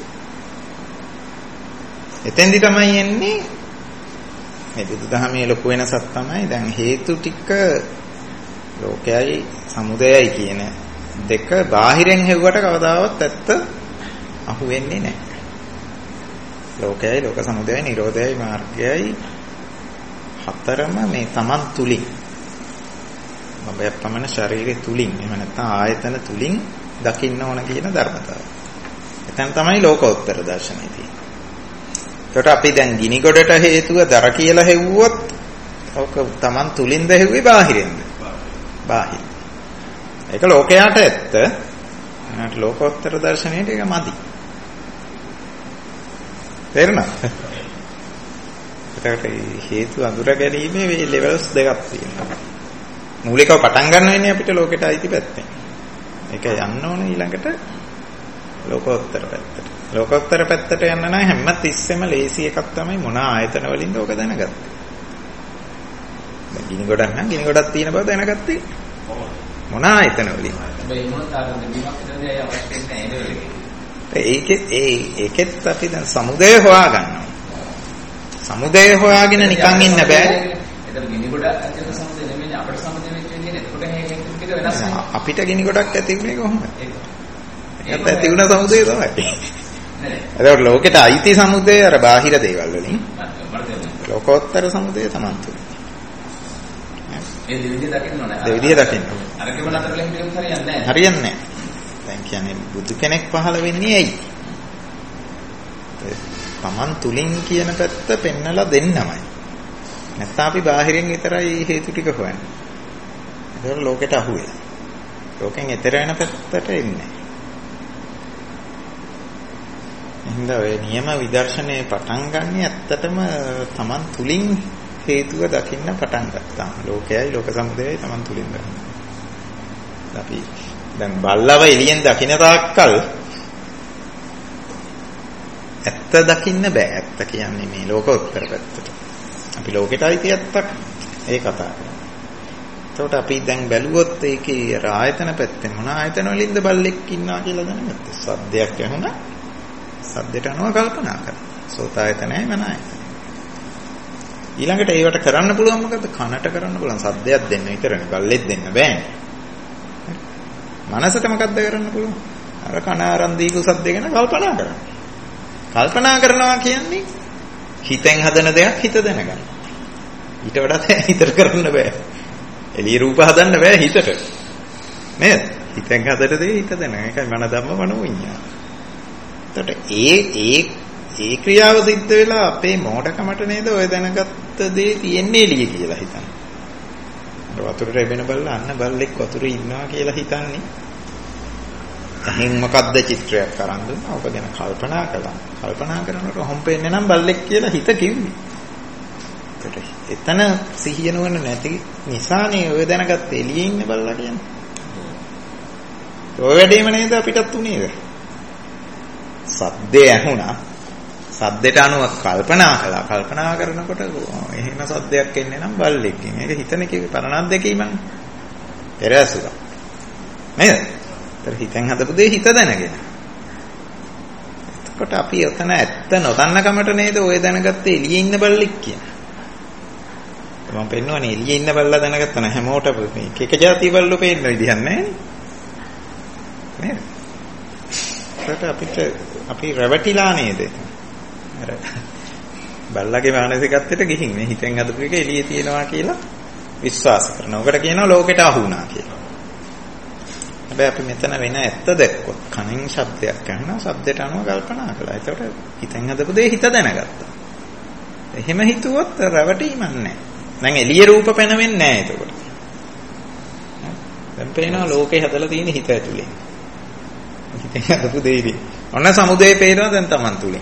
එතෙන්දි තමයි එන්නේ මේ බුදුදහමේ ලොකු වෙනසක් තමයි දැන් හේතු ටික ලෝකයයි සමුදයයි කියන දෙක බාහිරෙන් හෙව්වට කවදාවත් ඇත්ත අහු වෙන්නේ නැහැ. ලෝකයයි ලෝක සමුදයයි නිරෝධයයි මාර්ගයයි හතරම මේ Taman තුලින් මබය පමණ ශරීරය තුලින් එහෙම නැත්නම් ආයතන තුලින් දකින්න ඕන කියන ධර්මතාවය. එතන තමයි ලෝකෝත්තර දර්ශනය තියෙන්නේ. ඒකට අපි දැන් ගිනි ගොඩට හේතුව දර කියලා හෙව්වොත් ඔක Taman තුලින්ද හෙව්වේ බාහිරින්ද? බාහිර. ඒක ලෝකයට ඇත්ත. ඒකට ලෝකෝත්තර දර්ශනයට ඒක මදි. තේරුණාද? ඒකට හේතු අඳුර ගැනීමේ මේ ලෙවල්ස් දෙකක් තියෙනවා. මූලිකව පටන් ගන්න වෙන්නේ අපිට ලෝකෙට අයිති පැත්තෙන්. ඒක යන්න ඕන ඊළඟට ලෝකෝත්තර පැත්තට. ලෝකෝත්තර පැත්තට යන්න නම් හැම තිස්සෙම ලේසි එකක් තමයි මොන ආයතන වලින්ද ඕක දැනගත්තේ. දැන් ගිනි ගොඩක් නම් ගිනි ගොඩක් තියෙන බව දැනගත්තේ මොන ආයතන වලින්. හැබැයි මොන තරම් දෙයක් විතරයි අවශ්‍ය නැහැ නේද? ඒකෙත් ඒ ඒකෙත් අපි දැන් සමුදය හොයාගන්නවා. සමුදය හොයාගෙන නිකන් ඉන්න බෑ. ඒතර ගිනි ගොඩ ඇතුළත සමුදය නෙමෙයි අපිට සමුදය වෙච්ච වෙන්නේ. එතකොට මේ ටික වෙනස් වෙනවා. අපිට ගිනි ගොඩක් ඇති වුණේ කොහොමද? ඒක ඇති වුණ සමුදය තමයි. ඒකට ලෝකෙට අයිති සමුදය අර බාහිර දේවල් වලින්. ලෝකෝත්තර සමුදය තමයි තුනේ. ඒ දෙවිදිය දකින්න ඕනේ. දෙවිදිය දකින්න. අර කෙම නතර ලෙන් දෙයක් හරියන්නේ නැහැ. හරියන්නේ නැහැ. දැන් කියන්නේ බුදු කෙනෙක් පහළ වෙන්නේ ඇයි? තමන් තුලින් කියන පැත්ත පෙන්නලා දෙන්නමයි. නැත්නම් අපි බාහිරින් විතරයි හේතු ටික හොයන්නේ. ඒක ලෝකෙට අහුවේ. ලෝකෙන් එතර වෙන පැත්තට එන්නේ. එහෙනම් ඔය නියම විදර්ශනයේ පටන් ගන්න ඇත්තටම තමන් තුලින් හේතුව දකින්න පටන් ගත්තා. ලෝකයයි ලෝක සමුදයයි තමන් තුලින් ගන්න. අපි දැන් බල්ලව එළියෙන් දකින්න තාක්කල් ඇත්ත දකින්න බෑ. ඇත්ත කියන්නේ මේ ලෝකෝත්තර පැත්තට. අපි ලෝකෙට අයිති ඇත්තක් ඒ කතා කරන්නේ. එතකොට අපි දැන් බැලුවොත් ඒකේ ආයතන පැත්තෙන් මොන ආයතන වලින්ද බල්ලෙක් ඉන්නවා කියලා දැනගත්තා. සද්දයක් ඇහුණා. සද්දයට අනුව කල්පනා කරනවා. සෝතායතනයි මන ආයතනයි. ඊළඟට ඒවට කරන්න පුළුවන් මොකද? කනට කරන්න පුළුවන්. සද්දයක් දෙන්න විතරනේ. බල්ලෙක් දෙන්න බෑනේ. මනසට මොකද්ද කරන්න පුළුවන්? අර කන ආරන් දීපු සද්ද ගැන කල්පනා කරන්න. කල්පනා කරනවා කියන්නේ හිතෙන් හදන දෙයක් හිත දැනගන්න. ඊට වඩා හිතට කරන්න බෑ. එළිය රූප හදන්න බෑ හිතට. නේද? හිතෙන් හදන දේ හිත දැනගන්න. ඒකයි මන ධම්ම මනෝ විඤ්ඤාණ. එතකොට ඒ ඒ ඒ ක්‍රියාව සිද්ධ වෙලා අපේ මෝඩකමට නේද ඔය දැනගත්ත දේ තියෙන්නේ එළිය කියලා හිතන්නේ. වතුරට එබෙන බල්ලා අන්න බල්ලෙක් වතුරේ ඉන්නවා කියලා හිතන්නේ. එහෙන් මොකද්ද චිත්‍රයක් අරන් දුන්නා. ඔබ ගැන කල්පනා කළා. කල්පනා කරනකොට හොම් පෙන්නේ නම් බල්ලෙක් කියලා හිත කිව්වේ. එතන සිහිය නුවණ නැති නිසානේ ඔය දැනගත්ත එළියේ ඉන්න බල්ලා කියන්නේ. ඔය වැඩේම නේද අපිටත් උනේ. සද්දේ ඇහුණා. සද්දේට අනුව කල්පනා කළා. කල්පනා කරනකොට එහෙම සද්දයක් එන්නේ නම් බල්ලෙක් ඉන්නේ. ඒක හිතන කිව්වේ පරණක් දෙකීමනේ. පෙරසුර. නේද? ඒතර හිතෙන් හදපු දේ හිත දැනගෙන. එතකොට අපි ඔතන ඇත්ත නොදන්න කමට නේද ඔය දැනගත්තේ එළියේ ඉන්න බල්ලෙක් කියන්නේ. මම පෙන්වන්නේ එළියේ ඉන්න බල්ලා දැනගත්තා නම් හැමෝටම මේ එක එක જાති බල්ලෝ පේන්න විදිහක් නැහැ නේද? ඒකට අපිට අපි රැවටිලා නේද? අර බල්ලාගේ මානසිකත්වයට ගිහින් මේ හිතෙන් හදපු එක එළියේ තියෙනවා කියලා විශ්වාස කරනවා. ඔකට කියනවා ලෝකෙට අහු වුණා කියලා. හැබැයි අපි මෙතන වෙන ඇත්ත දැක්කොත් කනින් ශබ්දයක් අහනවා. ශබ්දයට අනුව කල්පනා කළා. ඒකට හිතෙන් හදපු දේ හිත දැනගත්තා. එහෙම හිතුවොත් රැවටීමක් නැහැ. දැන් එළිය රූප පැනවෙන්නේ නැහැ එතකොට. දැන් පේනවා ලෝකේ හදලා තියෙන හිත ඇතුලේ. හිතෙන් හදපු දෙයදී. ඔන්න සමුදේ පේනවා දැන් Taman තුලින්.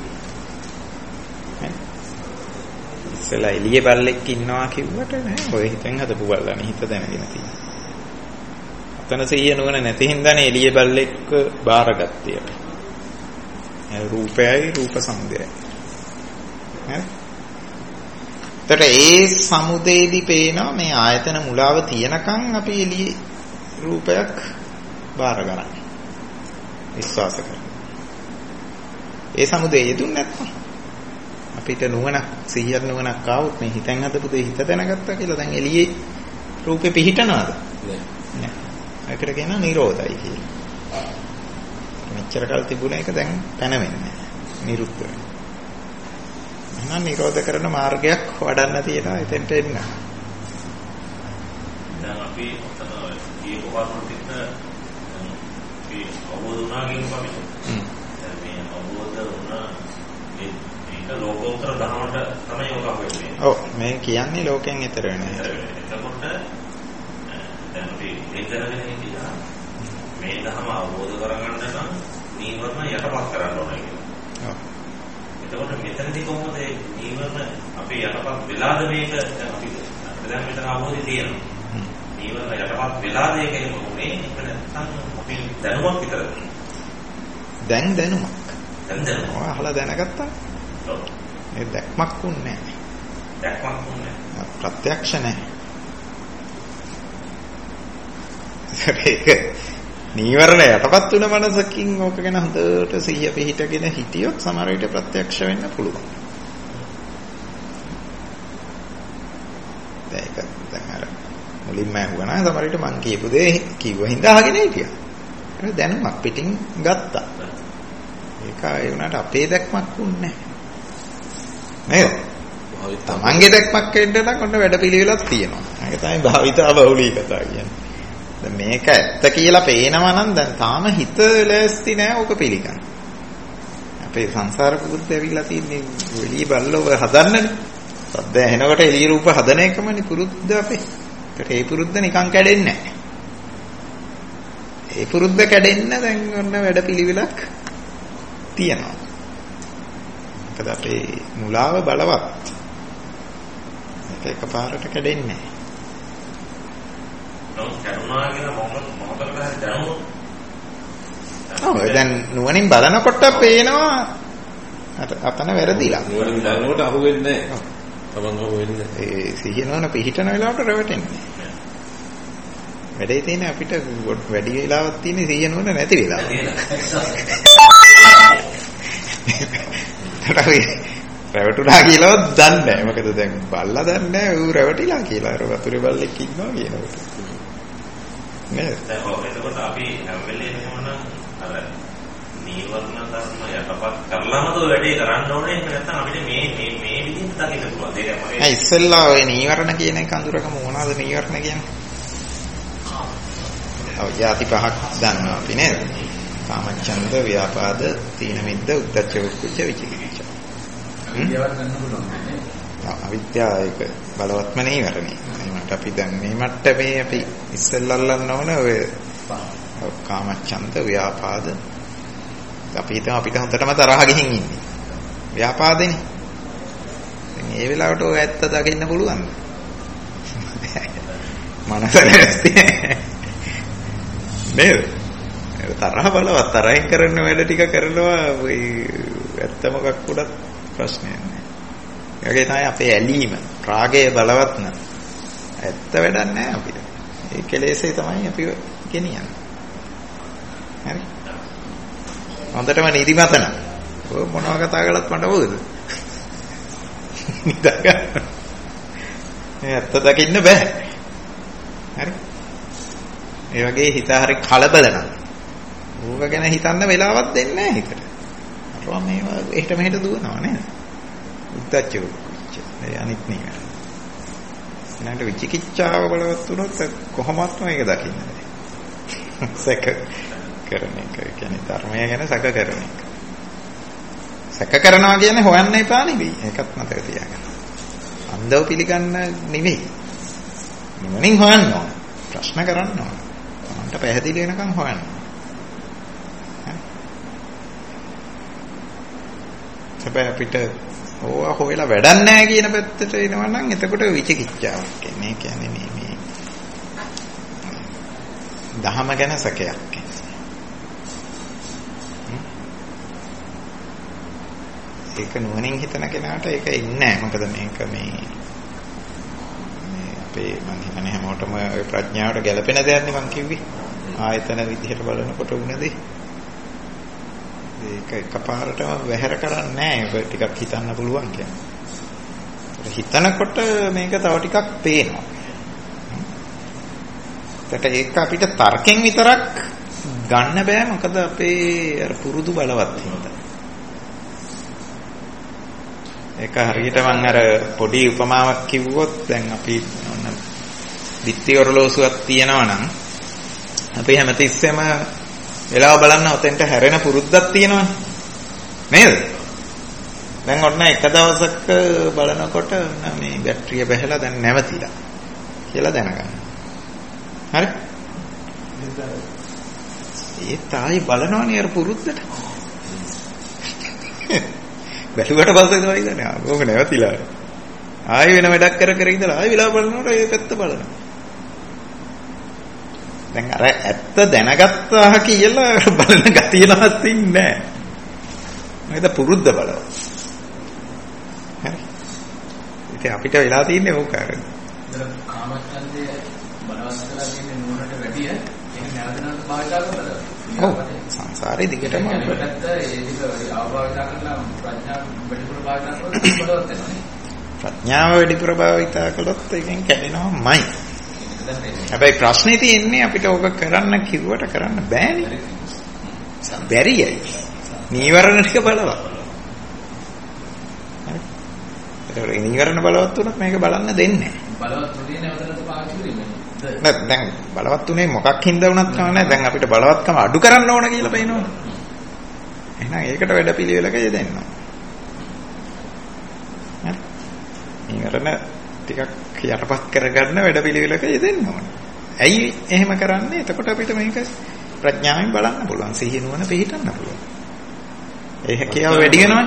ඉස්සෙල්ලා එළිය බල්ලෙක් ඉන්නවා කිව්වට නෑ. ඔය හිතෙන් හදපු බල්ලානේ හිත දැනගෙන තියෙනවා. අතන සිහිය නුවණ නැති හින්දානේ එළිය බල්ලෙක්ව බාරගත්තේ අපි. ඒ රූපයයි රූප සමුදයයි. හරි? ඒතර ඒ සමුදේදී පේනවා මේ ආයතන මුලාව තියනකම් අපි එළියේ රූපයක් බාර ගන්න. විශ්වාස කරනවා. ඒ සමුදේ යෙදුන්නේ නැත්නම් අපිට නුවණක් සිහිය නුවණක් ආවොත් මේ හිතෙන් හදපු දේ හිත දැනගත්තා කියලා දැන් එළියේ රූපේ පිහිටනවද? නෑ. නෑ. ඒකට කියනවා නිරෝධයි කියලා. මෙච්චර කල් තිබුණ එක දැන් පැනවෙන්නේ නෑ. නිරුද්ධ වෙනවා. එහෙනම් නිරෝධ කරන මාර්ගයක් වඩන්න තියෙනවා එතෙන්ට එන්න. දැන් අපි ඔතන කියපු වරුටිට අපි අවබෝධ වුණා කියනවා අපි. හ්ම්. දැන් මේ අවබෝධ වුණා මේක ලෝකෝත්තර ධර්මයට තමයි යොමු වෙන්නේ. ඔව් මේ කියන්නේ ලෝකෙන් ඈතර වෙන. එතකොට දැන් අපි ඉඳගෙන හිටියා මේ ධර්ම අවබෝධ කරගන්න නම් නීවරණ යටපත් කරන්න ඕනේ කියලා. ඔව්. එතකොට මෙතනදී කොහොමද නීවරණ අපි යටපත් වෙලාද මේක අපි දැන් මෙතන අවබෝධය තියෙනවා. නීවරණ යටපත් වෙලාද ඒකේ මොනේ ඒක නැත්නම් අපි දැනුමක් විතරද? දැන් දැනුමක්. දැන් දැනුම. අහලා දැනගත්තා. ඔව්. ඒ දැක්මක් උන්නේ නැහැ. දැක්මක් උන්නේ නැහැ. ප්‍රත්‍යක්ෂ නැහැ. ඒක නීවරණ යටපත් වුණ මනසකින් ඕක ගැන හොඳට සිහිය පිහිටගෙන හිටියොත් සමහර විට ප්‍රත්‍යක්ෂ වෙන්න පුළුවන්. ඒක දැන් අර මුලින්ම අහුවනා සමහර විට මං කියපු දේ කිව්ව හින්දා අහගෙන හිටියා. ඒක දැනුමක් පිටින් ගත්තා. ඒක ඒ වුණාට අපේ දැක්මක් උන්නේ නැහැ. නේද? තමන්ගේ දැක්මක් වෙන්න නම් ඔන්න වැඩපිළිවෙලක් තියෙනවා. ඒක තමයි භාවිතා බහුලී කතා කියන්නේ. දැන් මේක ඇත්ත කියලා පේනවා නම් දැන් තාම හිත ලෑස්ති නෑ ඕක පිළිගන්න. අපේ සංසාර පුරුද්ද ඇවිල්ලා තින්නේ එළිය බල්ලව හදන්නනේ. සද්ද ඇහෙනකොට එළිය රූප හදන එකමනේ පුරුද්ද අපේ. ඒකට ඒ පුරුද්ද නිකන් කැඩෙන්නේ නෑ. ඒ පුරුද්ද කැඩෙන්න දැන් ඔන්න වැඩපිළිවෙලක් තියෙනවා. මොකද අපේ මුලාව බලවත්. ඒක එකපාරට කැඩෙන්නේ නෑ. නමුත් කරුණා කියලා මොකද මොකටද හරි දැනුනොත්. ඔව් දැන් නුවණින් බලනකොට පේනවා අතන වැරදිලා. නුවණින් බලනකොට අහුවෙන්නේ නැහැ. තමන් අහුවෙන්නේ. ඒ සිහිය නෝන පිහිටන වෙලාවට රැවටෙන්නේ. වැඩේ තියෙන්නේ අපිට වැඩි වෙලාවක් තියෙන්නේ සිහිය නෝන නැති වෙලාව. රැවටුණා කියලාවත් දන්නේ නැහැ. මොකද දැන් බල්ලා දන්නේ නැහැ ඌ රැවටිලා කියලා. අර වතුරේ බල්ලෙක් ඉන්නවා කියනකොට. නේද? දැන් ඔය එතකොට අපි හැම වෙලේම මොනවා අර නීවරණ ධර්ම යටපත් කරලාමද ඔය වැඩේ කරන්න ඕනේ. එහෙම නැත්නම් අපිට මේ මේ මේ විදිහට දකින්න පුළුවන්. ඒක තමයි. ඒ ඉස්සෙල්ලා ඔය නීවරණ කියන එක අඳුරගමු. මොනවාද නීවරණ කියන්නේ? ඔව් යටි පහක් දන්නවා අපි නේද? කාමච්ඡන්ද, ව්‍යාපාද, තීන මිද්ද, උද්ධච්ච කුච්ච විචිකිච්ඡා. විද්‍යාවක් ගන්න පුළුවන් නේ. අවිද්‍යාව ඒක බලවත්ම නීවරණේ. ඒකට අපි දැන් මේ මට්ටමේ අපි ඉස්සෙල්ලා අල්ලන්න ඕන ඔය කාමච්ඡන්ද, ව්‍යාපාද. අපි හිතමු අපිට හොඳටම තරහ ගිහින් ඉන්නේ. ව්‍යාපාදෙනේ. දැන් මේ වෙලාවට ඔය ඇත්ත දකින්න පුළුවන්ද? මනස නැස්ති. නේද? තරහ බලවත් තරහින් කරන වැඩ ටික කරනවා ඔය ඇත්ත මොකක් උඩත් ප්‍රශ්නයක් නෑ. ඒකේ තමයි අපේ ඇලීම, රාගය බලවත් නැ. ඇත්ත වැඩක් නෑ අපිට. ඒ කෙලෙසේ තමයි අපි ගෙනියන්නේ. හරි. හොඳටම නිදිමත නම්. ඔය මොනවා කතා කළත් මට මොකද? නිදාගන්න. මේ ඇත්ත දකින්න බෑ. හරි. ඒ වගේ හිත හරි කලබල නම් ඌක ගැන හිතන්න වෙලාවක් දෙන්නේ නැහැ හිතට. අරවා මේවා එහෙට මෙහෙට දුවනවා නේද? උද්දච්ච කුච්ච. ඒ අනිත් නේ. එනකට විචිකිච්ඡාව බලවත් වුණොත් කොහොමවත් මේක දකින්නේ නැහැ. සැක කරන එක. ඒ කියන්නේ ධර්මය ගැන සැක කරන එක. සැක කරනවා කියන්නේ හොයන්න එපා නෙවෙයි. ඒකත් මතක තියාගන්න. අන්දව පිළිගන්න නෙවෙයි. නුවණින් හොයන්න ඕන. ප්‍රශ්න කරන්න ඕන. තමන්ට පැහැදිලි වෙනකන් හොයන්න. හැබැයි අපිට ඕවා හොයලා වැඩක් නැහැ කියන පැත්තට එනවා නම් එතකොට විචිකිච්ඡාවක් කියන්නේ. ඒ කියන්නේ මේ මේ දහම ගැන සැකයක්. ඒක නුවණින් හිතන කෙනාට ඒක ඉන්නේ නැහැ. මොකද මේක මේ මේ අපේ මම හිතන්නේ හැමෝටම ඔය ප්‍රඥාවට ගැළපෙන දෙයක් නේ මං කිව්වේ. ආයතන විදිහට බලනකොට උනේදී ඒක එකපාරටම වැහැර කරන්නේ නැහැ. ඒක ටිකක් හිතන්න පුළුවන් කියන්නේ. හිතනකොට මේක තව ටිකක් පේනවා. ඒකට ඒක අපිට තර්කෙන් විතරක් ගන්න බෑ. මොකද අපේ අර පුරුදු බලවත් හින්දා. ඒක හරියට මම අර පොඩි උපමාවක් කිව්වොත් දැන් අපි ඔන්න දිත්‍ය ඔරලෝසුවක් තියෙනවා නම් අපි හැමතිස්සෙම වෙලාව බලන්න ඔතෙන්ට හැරෙන පුරුද්දක් තියෙනවනේ නේද? දැන් ඔන්න එක දවසක බලනකොට මේ බැටරිය බැහැලා දැන් නැවතිලා කියලා දැනගන්න. හරි? ඒ තායි බලනවනේ අර පුරුද්දට. බැලුවට පස්සේ තමයි දන්නේ. ආ ඕක නැවතිලා. ආයෙ වෙන වැඩක් කර කර ඉඳලා ආයෙ වෙලාව බලනකොට ඒ පැත්ත බලනවා. දැන් අර ඇත්ත දැනගත්තා කියලා බලන ගතියවත් ඉන්නේ නැහැ. මේක පුරුද්ද බලව. හරි. ඉතින් අපිට වෙලා තියෙන්නේ ඕක අර. කාමච්ඡන්දේ බලවත් කරලා තියෙන නුවණට වැඩිය ඒක නැවතනත් භාවිතා කරලා. ඔව්. සංසාරේ දිගටම අපිට ඒ විදිහට ආභාවිතා කරලා ප්‍රඥා වැඩිපුර භාවිතා කරලා බලවත් වෙනවා. ප්‍රඥාව වැඩිපුර භාවිතා කළොත් එකෙන් කැඩෙනවමයි. හැබැයි ප්‍රශ්නේ තියෙන්නේ අපිට ඕක කරන්න කිව්වට කරන්න බෑනේ. බැරියයි. නීවරණ ටික බලවත්. හරි. ඒක නීවරණ බලවත් වුණොත් මේක බලන්න දෙන්නේ නැහැ. බලවත් නොදී නැවතත් පාවිච්චි කරන්නේ. නෑ දැන් බලවත් උනේ මොකක් හින්දා වුණත් කමන්නේ. දැන් අපිට බලවත්කම අඩු කරන්න ඕන කියලා පේනවනේ. එහෙනම් ඒකට වැඩපිළිවෙලක යෙදෙන්න ඕන. හරි. නීවරණ ටිකක් යටපත් කරගන්න වැඩපිළිවෙලක යෙදෙන්න ඕන. ඇයි එහෙම කරන්නේ? එතකොට අපිට මේක ප්‍රඥාවෙන් බලන්න පුළුවන්. සිහිය නුවණ පිහිටන්න පුළුවන්. ඒ හැකියාව වැඩි වෙනවනේ.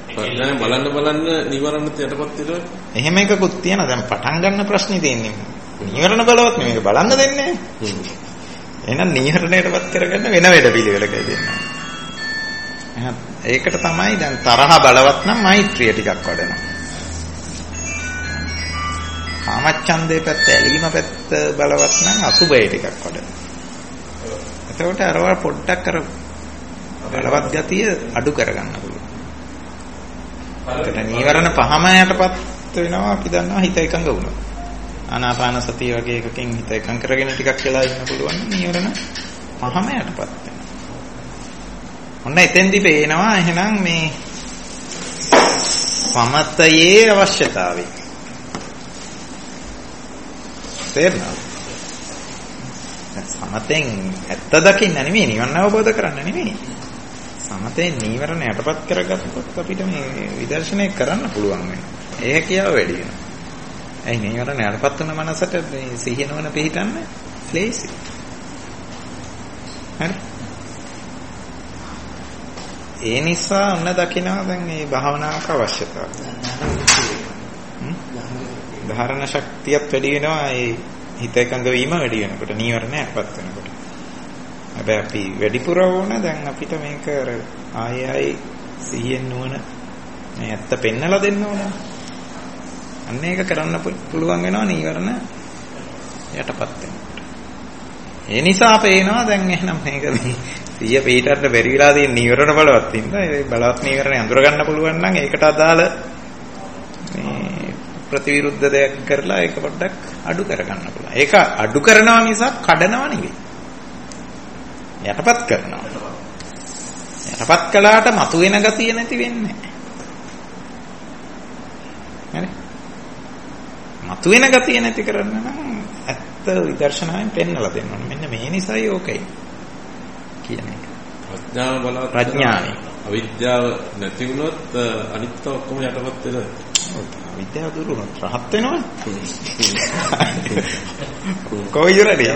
බලන්න බලන්න නිවරණත් යටපත් වෙනවා. එහෙම එකකුත් තියෙනවා. දැන් පටන් ගන්න ප්‍රශ්නේ තියෙන්නේ. නීවරණ බලවත් මේක බලන්න දෙන්නේ නැහැ. එහෙනම් නීවරණයටපත් කරගන්න වෙන වැඩ පිළිවෙලකයි දෙන්නවා. එහෙනම් ඒකට තමයි දැන් තරහ බලවත් නම් මෛත්‍රිය ටිකක් වඩනවා. කාමච්ඡන්දේ පැත්ත ඇලීම පැත්ත බලවත් නම් අසුබය ටිකක් වඩනවා. එතකොට අරවා පොඩ්ඩක් කර බලවත් ගතිය අඩු කරගන්න පුළුවන්. එතන නීවරණ පහම යටපත් වෙනවා අපි දන්නවා හිත එකඟ වුණා. ආනාපාන සතිය වගේ එකකින් හිත එකඟ කරගෙන ටිකක් වෙලා ඉන්න පුළුවන් නීවරණ පහම යටපත් වෙනවා. ඔන්න එතෙන්දි පේනවා එහෙනම් මේ සමතයේ අවශ්‍යතාවය. තේරෙනවද? සමතෙන් ඇත්ත දකින්න නෙමෙයි නිවන අවබෝධ කරන්න නෙමෙයි. සමතේ නීවරණ යටපත් කරගත්තොත් අපිට මේ විදර්ශනය කරන්න පුළුවන් වෙනවා. ඒක කියාව වැඩි වෙනවා. ඇයි නීවරණ යටපත් වෙන මනසට මේ සිහිය නොවන පිළිටන්න ලේසි. හරි. ඒ නිසා ඔන්න දකිනවා දැන් මේ භාවනාවක අවශ්‍යතාවය. ධාරණ ශක්තියත් වැඩි වෙනවා ඒ හිත එකඟ වීම වැඩි වෙනකොට නීවරණ යටපත් වෙනකොට. හැබැයි අපි වැඩිපුර ඕන දැන් අපිට මේක ආයෙ ආයෙ සිහියෙන් නොවන මේ ඇත්ත පෙන්නලා දෙන්න ඕන. අන්න ඒක කරන්න පුළුවන් වෙනවා නීවරණ යටපත් වෙනකොට. ඒ නිසා පේනවා දැන් එහෙනම් මේක සිහිය පිටරට බැරි වෙලා තියෙන නීවරණ බලවත් ඉඳලා ඒ බලවත් නීවරණ අඳුර ගන්න පුළුවන් නම් ඒකට අදාළ මේ ප්‍රතිවිරුද්ධ දෙයක් කරලා ඒක පොඩ්ඩක් අඩු කරගන්න පුළුවන්. ඒක අඩු කරනවා මිසක් කඩනවා නෙවෙයි. යටපත් කරනවා. යටපත් කළාට මතුවෙන ගතිය නැති වෙන්නේ නැහැ. හරි. මතුවෙන ගතිය නැති කරන්න නම් ඇත්ත විදර්ශනාවෙන් පෙන්නලා දෙන්න ඕනේ. මෙන්න මේ නිසායි ඕකයි කියන එක. ප්‍රඥාව බලවත් ප්‍රඥාවයි. අවිද්‍යාව නැති වුණොත් අනිත් ඔක්කොම යටපත් වෙනවා. අවිද්‍යාව දුරු වුණොත් රහත් වෙනවා. කොයිරදී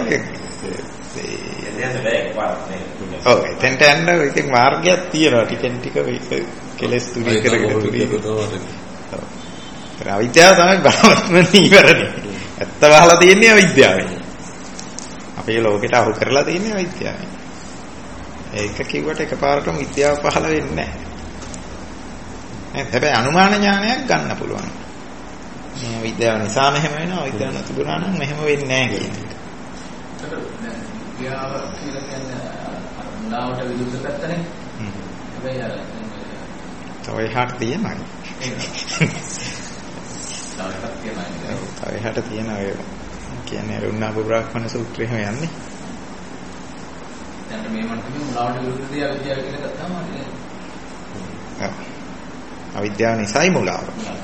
ඔව් එතෙන්ට යන්න ඒකේ මාර්ගයක් තියෙනවා ටිකෙන් ටික ඒක කෙලස් තුනී කරගෙන තුනී කරනවා. අවිද්‍යාව තමයි බලවත්ම නීවරණේ. ඇත්ත වහලා තියෙන්නේ අවිද්‍යාවෙන්. අපේ ලෝකෙට අහු කරලා තියෙන්නේ අවිද්‍යාවෙන්. ඒක කිව්වට එකපාරටම විද්‍යාව පහළ වෙන්නේ නැහැ. නේද? හැබැයි අනුමාන ඥානයක් ගන්න පුළුවන්. මේ විද්‍යාව නිසා මෙහෙම වෙනවා, විද්‍යාව නැතිුණා නම් මෙහෙම වෙන්නේ නැහැ කියන එක. විද්‍යාව කියලා කියන්නේ මුලාවට විරුද්ධ පැත්තනේ. හැබැයි අර තව එහාට තියෙනවා. තව එහාට තියෙනවා කියන්නේ අර උන්නාප බ්‍රාහ්මණ සූත්‍රය එහෙම යන්නේ. දැන් මේ මන්ටේ මුලාවට විරුද්ධ දේ අවිද්‍යාව කියලා ගත්තාම හරියන්නේ. ඔව්. අවිද්‍යාව නිසායි මුලාව.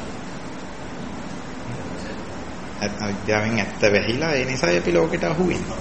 අවිද්‍යාවෙන් ඇත්ත වැහිලා ඒ නිසායි අපි ලෝකෙට අහු වෙන්නේ.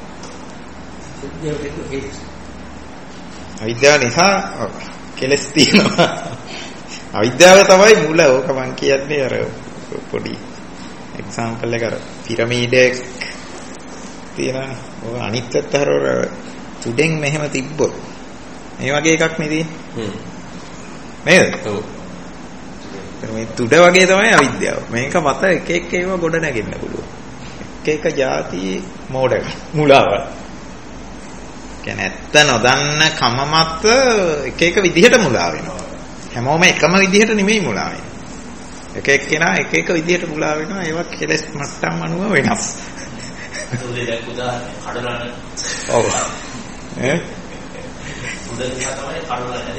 අවිද්‍යාව නිසා කෙලස් තියෙනවා. අවිද්‍යාව තමයි මුල. ඕක මං කියන්නේ අර පොඩි එක්සැම්පල් එක අර පිරමීඩයක් තියෙනවානේ. ඕක අනිත් පැත්ත හරවර තුඩෙන් මෙහෙම තිබ්බොත් මේ වගේ එකක් නේ තියෙන්නේ. නේද? ඔව්. මේ තුඩ වගේ තමයි අවිද්‍යාව. මේක මත එක එක ඒවා ගොඩ නැගෙන්න පුළුවන්. එක එක જાති මෝඩක මුලාව. කියන්නේ ඇත්ත නොදන්න කම මත එක එක විදිහට මුලා වෙනවා. හැමෝම එකම විදිහට නෙමෙයි මුලා වෙන්නේ. එක එක කෙනා එක එක විදිහට මුලා වෙනවා. ඒවා කෙලස් මට්ටම් අනුව වෙනස්. උදේ දැන් උදාහරණ කඩලානේ. ඔව්. ඈ? උදේ තමයි කඩලානේ.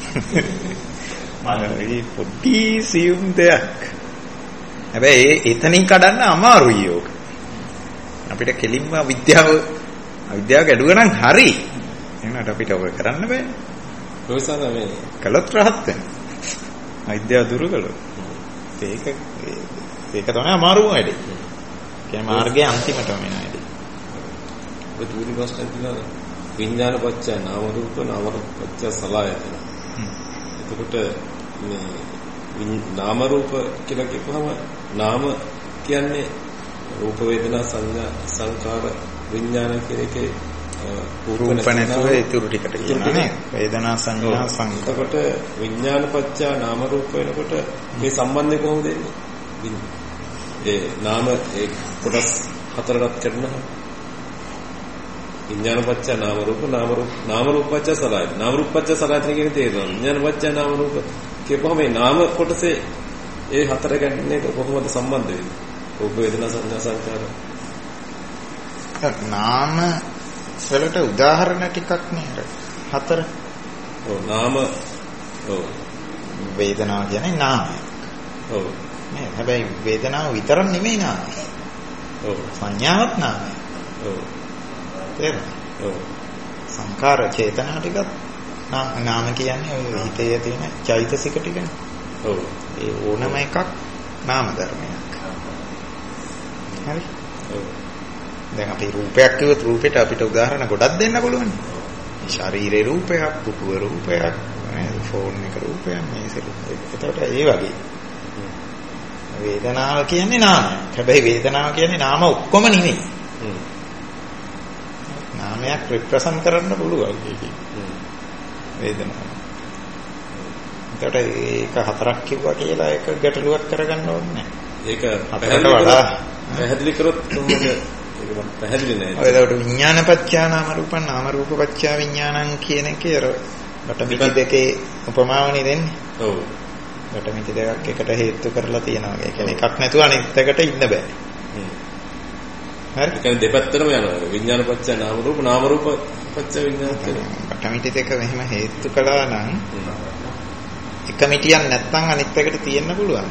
මේ පොඩි සියුම් දෙයක්. හැබැයි එතනින් කඩන්න අමාරුයි ඕක. අපිට කෙලින්ම විද්‍යාව විද්‍යාව ගැඩුවා නම් හරි. එහෙනම් අපිට ඔය කරන්න බෑ. ප්‍රොෆෙසර් මේ කළොත් රහත් වෙනවා. විද්‍යාව දුරු කළොත්. ඒක ඒක තමයි අමාරුම වැඩේ. කියන්නේ මාර්ගයේ අන්තිමටම වෙන වැඩේ. ඔය දුරු ප්‍රශ්න තියෙනවා. විඥාන පත්‍ය නාම රූප නාම පත්‍ය සලආයතන. එතකොට මේ නාම රූප කියලා කියපුවම නාම කියන්නේ රූප වේදනා සංඥා සංකාර විඥාන කියන එකේ රූප නැතුව ඒ තුරු ටිකට කියනවා නේ වේදනා සංඥා සංකාර. එතකොට විඥාන පත්‍ය නාම රූප වෙනකොට මේ සම්බන්ධය කොහොමද එන්නේ? ඒ නාම ඒ කොටස් හතරකට කරනවා. විඥාන පත්‍ය නාම රූප නාම රූප නාම රූප පත්‍ය සලආයතන. නාම රූප පත්‍ය සලආයතන කියන තේරුම. විඥාන පත්‍ය නාම රූප කියපුවම මේ නාම කොටසේ ඒ හතර ගැටෙන්නේ කොහොමද සම්බන්ධ වෙන්නේ? රූප වේදනා සංඥා සංකාර. නාම වලට උදාහරණ ටිකක් නේද? හතර. ඔව් නාම ඔව් වේදනාව කියන්නේ නාමය. ඔව් නේ හැබැයි වේදනාව විතරක් නෙමෙයි නාමය. ඔව් සංඥාවක් නාමය. ඔව් තේරෙනවද? ඔව් සංකාර චේතනා ටිකත් නාම කියන්නේ ඔය හිතේ තියෙන චෛතසික ටිකනේ. ඔව් ඒ ඕනම එකක් නාම ධර්මයක්. හරි. ඔව් දැන් අපි රූපයක් කිව්වොත් රූපෙට අපිට උදාහරණ ගොඩක් දෙන්න පුළුවන්. ශරීරේ රූපයක්, පුටුව රූපයක්, නේද? ෆෝන් එක රූපයක්, මේසෙ රූපයක්. එතකොට ඒ වගේ. වේදනාව කියන්නේ නාමයක්. හැබැයි වේදනාව කියන්නේ නාම ඔක්කොම නෙමෙයි. නාමයක් රිප්‍රසන්ට් කරන්න පුළුවන් ඒකේ. වේදනාව. එතකොට ඒක හතරක් කිව්වා කියලා ඒක ගැටලුවක් කරගන්න ඕනේ නැහැ. ඒක හතරට වඩා පැහැදිලි කරොත් කොහොමද? ඒක මම පැහැදිලි නෑ. ඔය ඒකට විඥානපච්චා නාම රූපං නාම රූපපච්චා විඥානං කියන එකේ අර බටමිටි දෙකේ උපමාවනේ දෙන්නේ. ඔව්. බටමිටි දෙකක් එකට හේතු කරලා තියෙනවා. ඒ කියන්නේ එකක් නැතුව අනිත් එකට ඉන්න බෑ. හ්ම්. හරි. ඒ කියන්නේ දෙපැත්තටම යනවා. විඥානපච්චා නාම රූප නාම රූපපච්චා විඥාන කියලා. බටමිටි දෙක මෙහෙම හේතු කළා නම් එක මිටියක් නැත්නම් අනිත් එකට තියෙන්න පුළුවන්.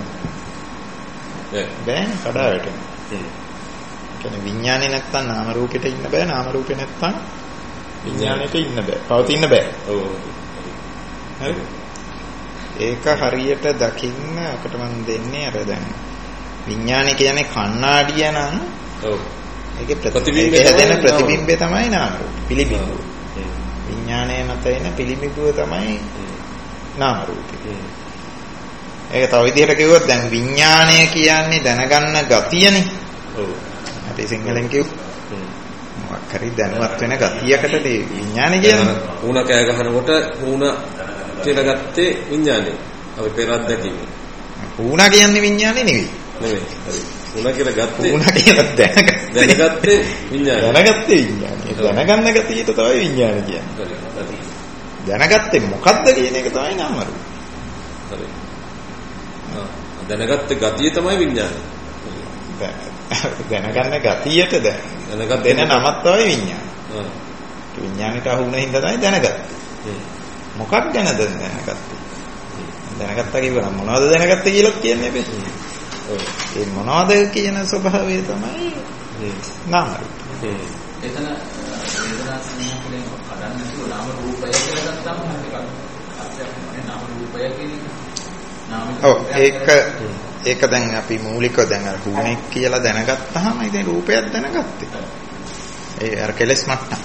බෑ. බෑනේ කඩා වැටෙනවා. හ්ම්. කියන්නේ විඥානේ නැත්තම් නාම රූපෙට ඉන්න බෑ නාම රූපේ නැත්තම් විඥානෙට ඉන්න බෑ පවතින්න බෑ. ඔව්. හරි. ඒක හරියට දකින්න අපිට මම දෙන්නේ අර දැන් විඥානේ කියන්නේ කණ්ණාඩිය නම් ඔව්. ඒකේ ප්‍රතිබිම්බය හැදෙන ප්‍රතිබිම්බය තමයි නාම රූප. පිළිබිඹුව. විඥානයේ මත එන පිළිබිඹුව තමයි නාම රූපේ. ඒක තව විදිහට කිව්වොත් දැන් විඥානය කියන්නේ දැනගන්න ගතියනේ. ඔව්. අපි සිංහලෙන් කිව්ව මොකක් හරි දැනුවත් වෙන ගතියකට විඥානය කියන්නේ. ඌණ කෑ ගහනකොට ඌණ කියලා ගත්තේ විඥානේ. අපි පෙරත් දැකීම. ඌණ කියන්නේ විඥානේ නෙවෙයි. නෙවෙයි. හරි. ඌණ කියලා ගත්තේ ඌණ කියලා දැනගත්තේ. දැනගත්තේ විඥානේ. දැනගත්තේ විඥානේ. දැනගන්න ගතියට තමයි විඥාන කියන්නේ. හරි. දැනගත්තේ මොකද්ද කියන එක තමයි නාම රූප. හරි. ආ දැනගත්තේ ගතිය තමයි විඥානේ. දැනගන්න ගතියට දැනගත් දෙන නමක් තමයි විඥාන. ආ. විඥානෙට අහු වුණ හින්දා තමයි දැනගත්තේ. මොකක් ගැනද දැනගත්තේ? දැනගත්තා කියවනම් මොනවද දැනගත්තේ කියලා කියන්නේ බෑ. ඔව්. ඒ මොනවද කියන ස්වභාවය තමයි නාම රූප. එතන වේදනා සංඥා වලින් කඩන්න නැතුව නාම රූපය කියලා ගත්තාම එකක් අර්ථයක් නෙමෙයි නාම රූපය කියන්නේ. නාම ඔව් ඒක ඒක දැන් අපි මූලිකව දැන් අර හුණෙක් කියලා දැනගත්තාම ඉතින් රූපයක් දැනගත්තේ. ඒ අර කෙලස් මට්ටම්.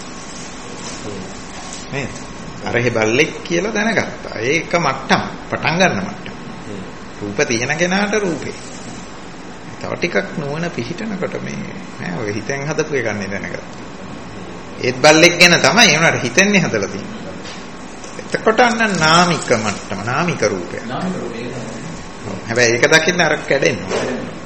නේද? අර හිබල්ලෙක් කියලා දැනගත්තා. ඒක මට්ටම් පටන් ගන්න මට්ටම්. රූප තියෙන කෙනාට රූපේ. තව ටිකක් නුවණ පිහිටනකොට මේ නෑ ඔය හිතෙන් හදපු එකක් නේ දැනගත්තා. ඒත් බල්ලෙක් ගැන තමයි උනාට හිතෙන්නේ හදලා තියෙන්නේ. එතකොට අන්න නාමික මට්ටම නාමික රූපය. නාම රූපේ හැබැයි ඒක දකින්න අර කැඩෙනවා.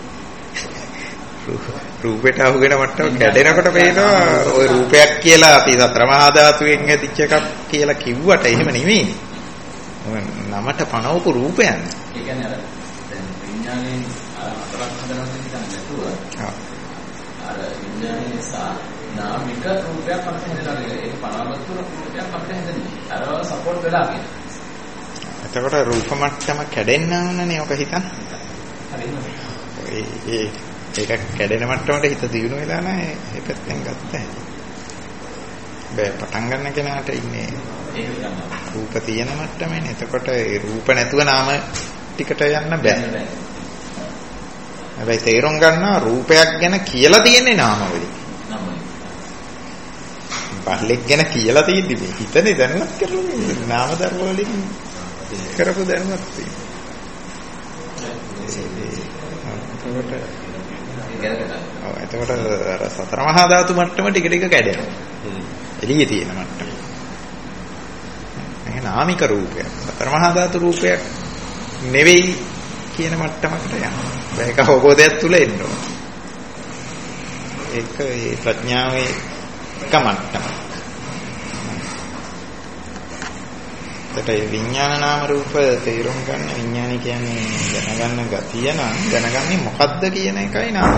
රූපයට අහුගෙන මට්ටම කැඩෙනකොට පේනවා ওই රූපයක් කියලා අපි සතර මහා ධාතුවෙන් ඇතිච්ච එකක් කියලා කිව්වට එහෙම නෙමෙයි. නමට පනවපු රූපයක්. ඒ කියන්නේ අර දැන් විඥානයේ අතරක් හදනවා කියන නැතුව අර විඥානයේ සා නාමික රූපයක් අපිට හදලා ඒක පනවපු රූපයක් අපිට හදන්නේ. අර සපෝට් වෙලා කියන. එතකොට රූප මට්ටම කැඩෙන්න ඕනනේ ඔක හිතන්න. ඒ ඒක කැඩෙන මට්ටමට හිත දියුණු වෙලා නැහැ. ඒ පැත්තෙන් ගත්තා. බෑ පටන් ගන්න කෙනාට ඉන්නේ රූප තියෙන මට්ටමනේ. එතකොට ඒ රූප නැතුව නාම ටිකට යන්න බෑ. හැබැයි තේරුම් ගන්නවා රූපයක් ගැන කියලා තියෙන්නේ නාම වලින්. බල්ලෙක් ගැන කියලා තියෙද්දි මේ හිතනේ දැනුවත් කරලා නාම ධර්ම වලින් කරපු දැනුවත් තියෙනවා. ඔව් එතකොට අර සතර මහා ධාතු මට්ටම ටික ටික කැඩෙනවා. එළියේ තියෙන මට්ටම. මේ නාමික රූපයක්. සතර මහා ධාතු රූපයක් නෙවෙයි කියන මට්ටමකට යනවා. ඒක අවබෝධයක් තුල එන්න ඕන. ඒක ඒ ප්‍රඥාවේ එක මට්ටමක්. ඒකට විඥාන නාම රූප තේරුම් ගන්න විඥානි කියන්නේ දැනගන්න ගතිය නම් දැනගන්නේ මොකද්ද කියන එකයි නාම.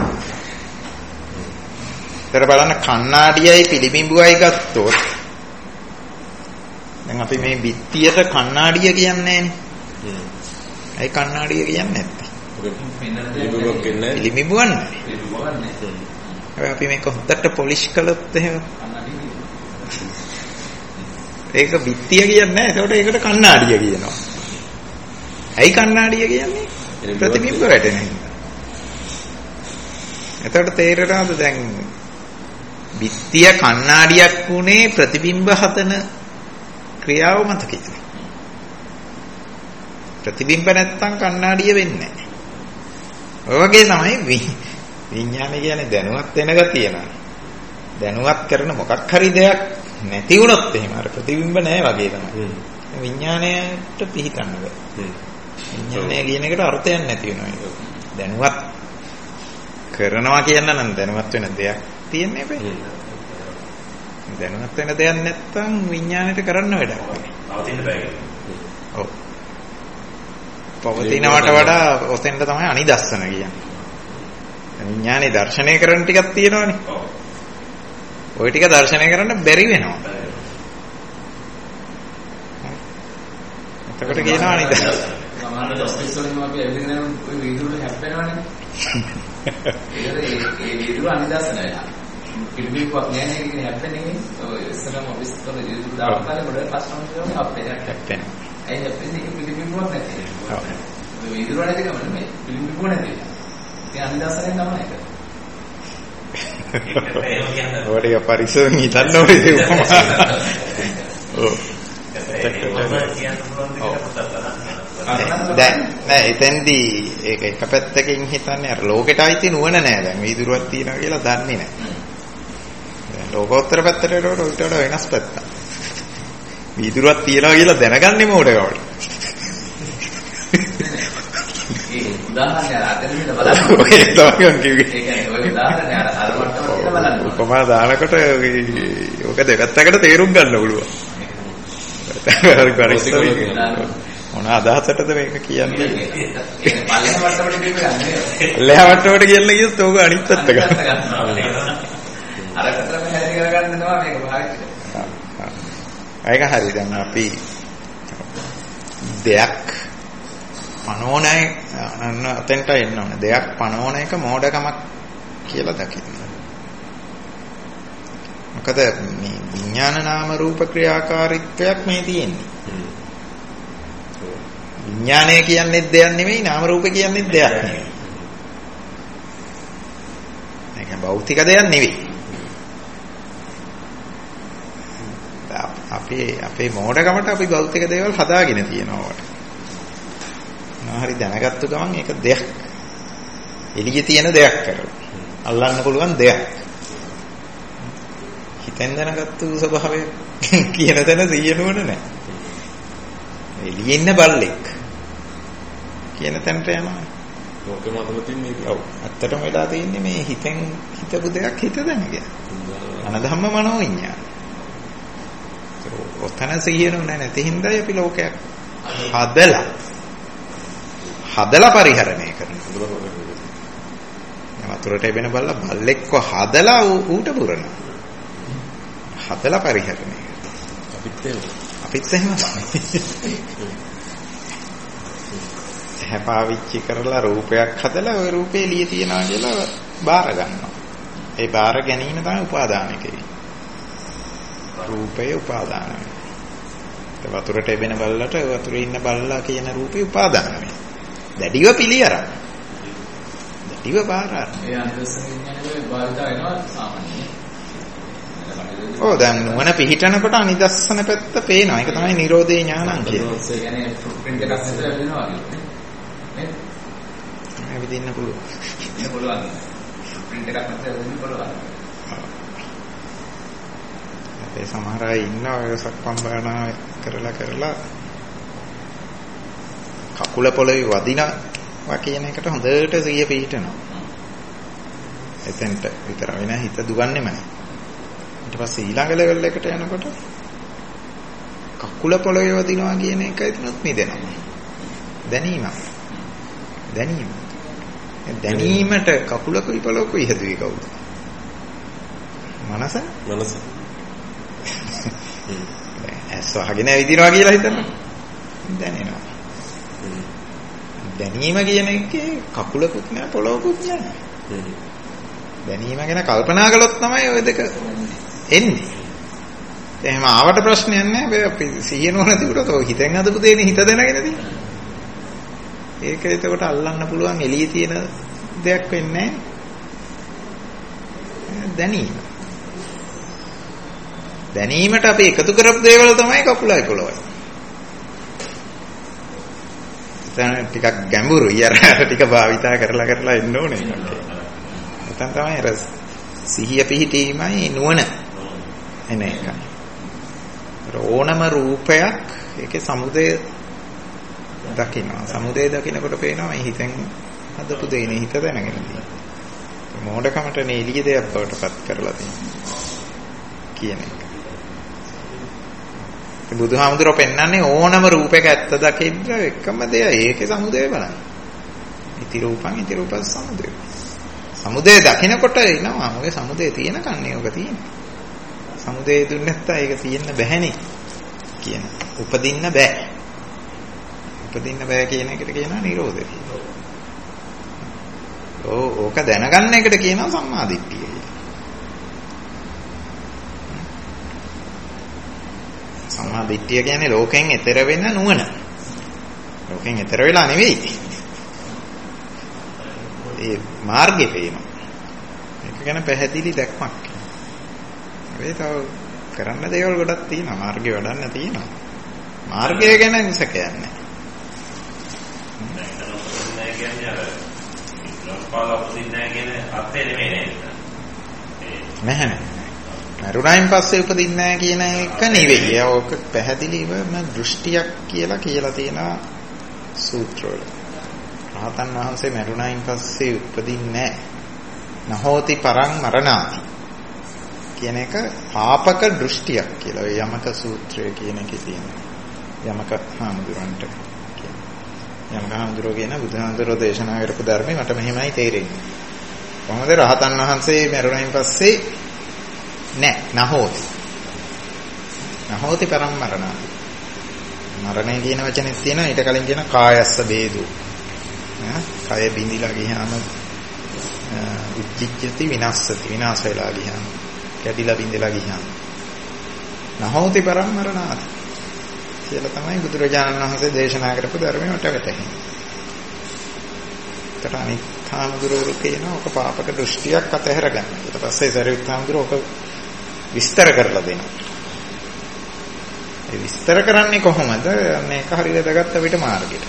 ඒතර බලන්න කණ්ණාඩියයි පිළිබිඹුවයි ගත්තොත් දැන් අපි මේ බිත්තියට කණ්ණාඩිය කියන්නේ නෑනේ. ඒ කණ්ණාඩිය කියන්නේ නැත්තේ. පිළිබිඹුවක් කියන්නේ පිළිබිඹුවක් නෑ. අපි මේක හොද්දට පොලිෂ් කළොත් එහෙම ඒක බිත්තිය කියන්නේ නෑ. ඒකට ඒකට කණ්ණාඩිය කියනවා. ඇයි කණ්ණාඩිය කියන්නේ? ප්‍රතිබිම්බ වැටෙන හින්දා. එතකොට තේරෙනවද දැන් බිත්තිය කණ්ණාඩියක් වුණේ ප්‍රතිබිම්බ හදන ක්‍රියාව මත කියන්නේ. ප්‍රතිබිම්බ නැත්තම් කණ්ණාඩිය වෙන්නේ නැහැ. ඔය වගේ තමයි විඥානය කියන්නේ දැනුවත් වෙන ගතිය නේද? දැනුවත් කරන මොකක් හරි දෙයක් නැති වුණොත් එහෙම අර ප්‍රතිබිම්බ නැහැ වගේ තමයි. විඥාණයට පිහිටන්න බෑ. විඥානය කියන එකට අර්ථයක් නැති වෙනවා ඒක. දැනුවත් කරනවා කියන නම් දැනුවත් වෙන දෙයක් තියෙන්නේ බෑ. දැනුවත් වෙන දෙයක් නැත්තම් විඥාණයට කරන්න වැඩක් නැහැ. පවතින්න බෑ. ඔව්. පවතිනවට වඩා ඔතෙන්ට තමයි අනිදස්සන කියන්නේ. විඥානේ දර්ශනය කරන ටිකක් තියෙනවනේ. ඔව්. ওই ටික දර්ශනය කරන්න බැරි වෙනවා. එතකොට කියනවා නේද? සමහර දොස්තරිස් වලින් අපි එවිදින ඔය වීදුරු හැප්පෙනවනේ. ඒක ඒ වීදුරු අනිදස්සනය. පිළිබිඹුවක් නෑ නේද කියන්නේ හැප්පෙන්නේ. ඔය ඉස්සරම ඔෆිස් වල වීදුරු දාපුවාම ගොඩක් කස්ටමර්ස් වලින් අපේ හැප්පෙනවා. ඒ හැප්පෙන්නේ පිළිබිඹුවක් නැති. ඔව්. ඔය වීදුරු නැති කම නෙමෙයි පිළිබිඹුව නැති. ඒ අනිදස්සනයෙන් තමයි ඒක. ඔය පරිසරෙන් හිතන්න ඕනේ උපමා. ඔව්. දැන් නෑ එතෙන්දී ඒක එක පැත්තකින් හිතන්නේ අර ලෝකෙට අයිති නුවණ නෑ දැන් වීදුරුවක් තියෙනවා කියලා දන්නේ නෑ. දැන් ලෝකෝත්තර පැත්තට වලට උඩට වෙනස් පැත්තක්. වීදුරුවක් තියෙනවා කියලා දැනගන්නේ මොකටද? උදාහරණයක් අරගෙන බලන්න. ඔය තමයි කිව්වේ. ඒ කියන්නේ ඔය උදාහරණයක් අර අර මට්ටමට කියලා බලන්න. උපමා දානකොට ඕක දෙපැත්තකට තේරුම් ගන්න පුළුවන්. මොන අදහසටද මේක කියන්නේ? ඒ පල්ලෙහා මට්ටමට කියන්නේ. පල්ලෙහා මට්ටමට කියන්නේ කිව්වොත් ඕක අනිත් පැත්ත ගන්න. අර කතරම හැටි කරගන්න තමයි මේක භාවිත. ඒක හරි. දැන් අපි දෙයක් පනෝනයි අන්න අතෙන්ට එන්න ඕනේ. දෙයක් පනෝන එක මෝඩකමක් කියලා දකින්න. මොකද මේ විඥාන නාම රූප ක්‍රියාකාරීත්වයක් මේ තියෙන්නේ. විඥානය කියන්නේ දෙයක් නෙමෙයි, නාම රූප කියන්නේ දෙයක් නෙමෙයි. මේක භෞතික දෙයක් නෙවෙයි. අපි අපේ මෝඩකමට අපි භෞතික දේවල් හදාගෙන තියෙනවා. හරි දැනගත්තු ගමන් ඒක දෙයක්. එළියේ තියෙන දෙයක් කරලා. අල්ලන්න පුළුවන් දෙයක්. හිතෙන් දැනගත්තු ස්වභාවය කියන තැන සිහිය නුවණ නැහැ. එළියේ ඉන්න බල්ලෙක් කියන තැනට යනවා. ලෝකෙම අතල තින්නේ. ඔව්. ඇත්තටම වෙලා තියෙන්නේ මේ හිතෙන් හිතපු දෙයක් හිත දැනගෙන. අනධම්ම මනෝ විඤ්ඤාණ. ඔතන සිහිය නුවණ නැති හින්දායි අපි ලෝකයක් හදලා හදලා පරිහරණය කරනවා. වතුරට එබෙන බල්ලා බල්ලෙක්ව හදලා ඌට පුරනවා. හදලා පරිහරණය කරනවා. අපිත් එහෙම. අපිත් එහෙම තමයි. හැපාවිච්චි කරලා රූපයක් හදලා ওই රූපේ එළිය තියනවා කියලා බාර ගන්නවා. ඒ බාර ගැනීම තමයි උපාදාන කියන්නේ. රූපේ උපාදාන වෙනවා. වතුරට එබෙන බල්ලට වතුරේ ඉන්න බල්ලා කියන රූපේ උපාදාන වෙනවා. දැඩිව පිළියරන. දැඩිව බාරන. ඒ අනිදස්සන විඥානයේ භාවිත වෙනවා සාමාන්‍යයෙන්. ඔව් දැන් නුවණ පිහිටනකොට අනිදස්සන පැත්ත පේනවා. ඒක තමයි නිරෝධේ ඥානං කියන්නේ. ඒ කියන්නේ ෆුට්ප්‍රින්ට් එකක් හදලා වෙනවා වගේ. නේද? මේ විදින්න පුළුවන්. ඒක පුළුවන්. ෆුට්ප්‍රින්ට් එකක් හදලා වෙන්න පුළුවන්. අපේ සමහර අය ඉන්නවා ඔය සක්මන් භාවනා කරලා කරලා කකුල පොළවේ වදිනවා කියන එකට හොඳට සිහිය පිහිටනවා. එතෙන්ට විතර වෙන හිත දුවන්නේම නැහැ. ඊට පස්සේ ඊළඟ ලෙවල් එකට යනකොට කකුල පොළවේ වදිනවා කියන එක එතනත් මිදෙනවා. දැනීම. දැනීම. දැනීමට කකුලකුයි පොළොකුයි හදුවේ කවුද? මනස? මනස. ඇස් වහගෙන ඇවිදිනවා කියලා හිතන්න. දැනෙනවා. දැනීම කියන එකේ කකුලකුත් නෑ පොළොකුත් නෑ. දැනීම ගැන කල්පනා කළොත් තමයි ওই දෙක එන්නේ. එහෙනම් ආවට ප්‍රශ්නයක් නෑ. අපි සිහිය නොන තිබුණොත් ඔය හිතෙන් හදපු දෙන්නේ හිත දැනගෙන තියෙන්නේ. ඒක එතකොට අල්ලන්න පුළුවන් එළියේ තියෙන දෙයක් වෙන්නේ නෑ. දැනීම. දැනීමට අපි එකතු කරපු දේවල් තමයි කකුලයි පොළොවයි. දැන් ටිකක් ගැඹුරුයි අර ටික භාවිතා කරලා කරලා ඉන්න ඕනේ. නැත්නම් තමයි අර සිහිය පිහිටීමයි නුවණ එන එක. ඕනම රූපයක් ඒකේ සමුදය දකිනවා. සමුදය දකිනකොට පේනවා මේ හිතෙන් හදපු දෙන්නේ හිත දැනගෙන තියෙනවා. මෝඩකමට නෙලිය දෙයක් බවට පත් කරලා තියෙනවා කියන එක. බුදුහාමුදුරුවෝ පෙන්වන්නේ ඕනම රූපයක ඇත්ත දකින්න එකම දෙය. ඒකේ සමුදය බලන්න. ඉති රූපං ඉති රූපස් සමුදය. සමුදය දකිනකොට එනවා. ඔය සමුදය තියෙන කන්නේ ඔක තියෙන්නේ. සමුදය දුන්නේ නැත්නම් ඒක තියෙන්න බැහැනේ කියන. උපදින්න බෑ. උපදින්න බෑ කියන එකට කියනවා නිරෝධය. ඕ ඕක දැනගන්න එකට කියනවා සම්මාදිට්ඨිය කියලා. සම්මාදිට්ඨිය කියන්නේ ලෝකෙන් එතර වෙන නුවණ. ලෝකෙන් එතර වෙලා නෙවෙයි. ඒ මාර්ගේ පේනවා. ඒක ගැන පැහැදිලි දැක්මක්. ඒ තව කරන්න දේවල් ගොඩක් තියෙනවා. මාර්ගේ වඩන්න තියෙනවා. මාර්ගය ගැන මිසක යන්නේ. නැහැ කියන්නේ අර ඉස්ලාම්පාල උපදින්නේ කියන අර්ථය නෙමෙයි නේද? නැහැ නෑ. මරුණයින් පස්සේ උපදින්නේ නැහැ කියන එක නෙවෙයි. ඒක පැහැදිලිවම දෘෂ්ටියක් කියලා කියලා තියෙනවා සූත්‍රවල. රහතන් වහන්සේ මරුණයින් පස්සේ උපදින්නේ නැහැ. නහෝති පරං මරණාති කියන එක පාපක දෘෂ්ටියක් කියලා. ඔය යමක සූත්‍රය කියන එකේ තියෙනවා. යමක හාමුදුරන්ට කියන. යමක හාමුදුරෝ කියන බුදුහාමුදුරෝ දේශනා කරපු ධර්මේ මට මෙහෙමයි තේරෙන්නේ. කොහොමද රහතන් වහන්සේ මරුණයින් පස්සේ නෑ නහෝති නහෝති පරම් මරණාති. මරණය කියන වචනේ තියෙනවා. ඊට කලින් කියන කායස්ස බේදු. කය බිඳිලා ගියාම උච්චිච්චති විනාශති. විනාශ වෙලා ගියාම කැඩිලා බිඳිලා ගියාම නහෝති පරම් මරණාති කියලා තමයි බුදුරජාණන් වහන්සේ දේශනා කරපු ධර්මයේ මට වැටහෙන්නේ. ඒකට අනිත් හාමුදුරුවෝ කියනවා ඔක පාපක දෘෂ්ටියක් අතහැර ගන්න. ඊට පස්සේ සරියුත් හාමුදුරුවෝ ඔක විස්තර කරලා දෙනවා. ඒ විස්තර කරන්නේ කොහොමද? මේක හරියට දැගත්ත අපිට මාර්ගෙට.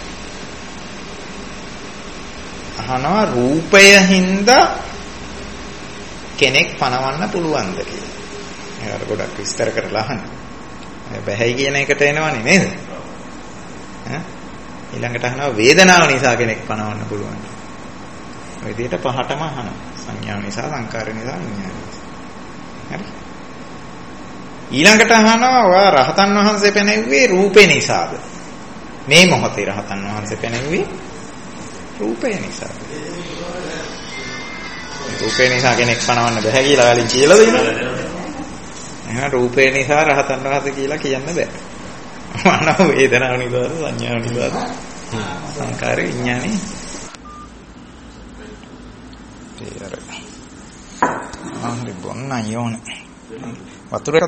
අහනවා රූපය හින්දා කෙනෙක් පණවන්න පුළුවන්ද කියලා. ඒකට ගොඩක් විස්තර කරලා අහන්න. බැහැයි කියන එකට එනවනේ නේද? ඈ ඊළඟට අහනවා වේදනාව නිසා කෙනෙක් පණවන්න පුළුවන්ද? ඔය විදිහට පහටම අහනවා. සංඥාව නිසා, සංකාර නිසා, විඥාන නිසා. හරි? ඊළඟට අහනවා ඔයා රහතන් වහන්සේ පෙනෙව්වේ රූපේ නිසාද? මේ මොහොතේ රහතන් වහන්සේ පෙනෙව්වේ රූපේ නිසාද? රූපේ නිසා කෙනෙක් පණවන්න බෑ කියලා වලින් කියලා දෙනවා. එහෙනම් රූපේ නිසා රහතන් වහන්සේ කියලා කියන්න බෑ. මනෝ වේදනාව නිසාද, සංඥාව නිසාද, සංකාර විඥානේ. ආ හරි බොන්න යෝනේ. වතුර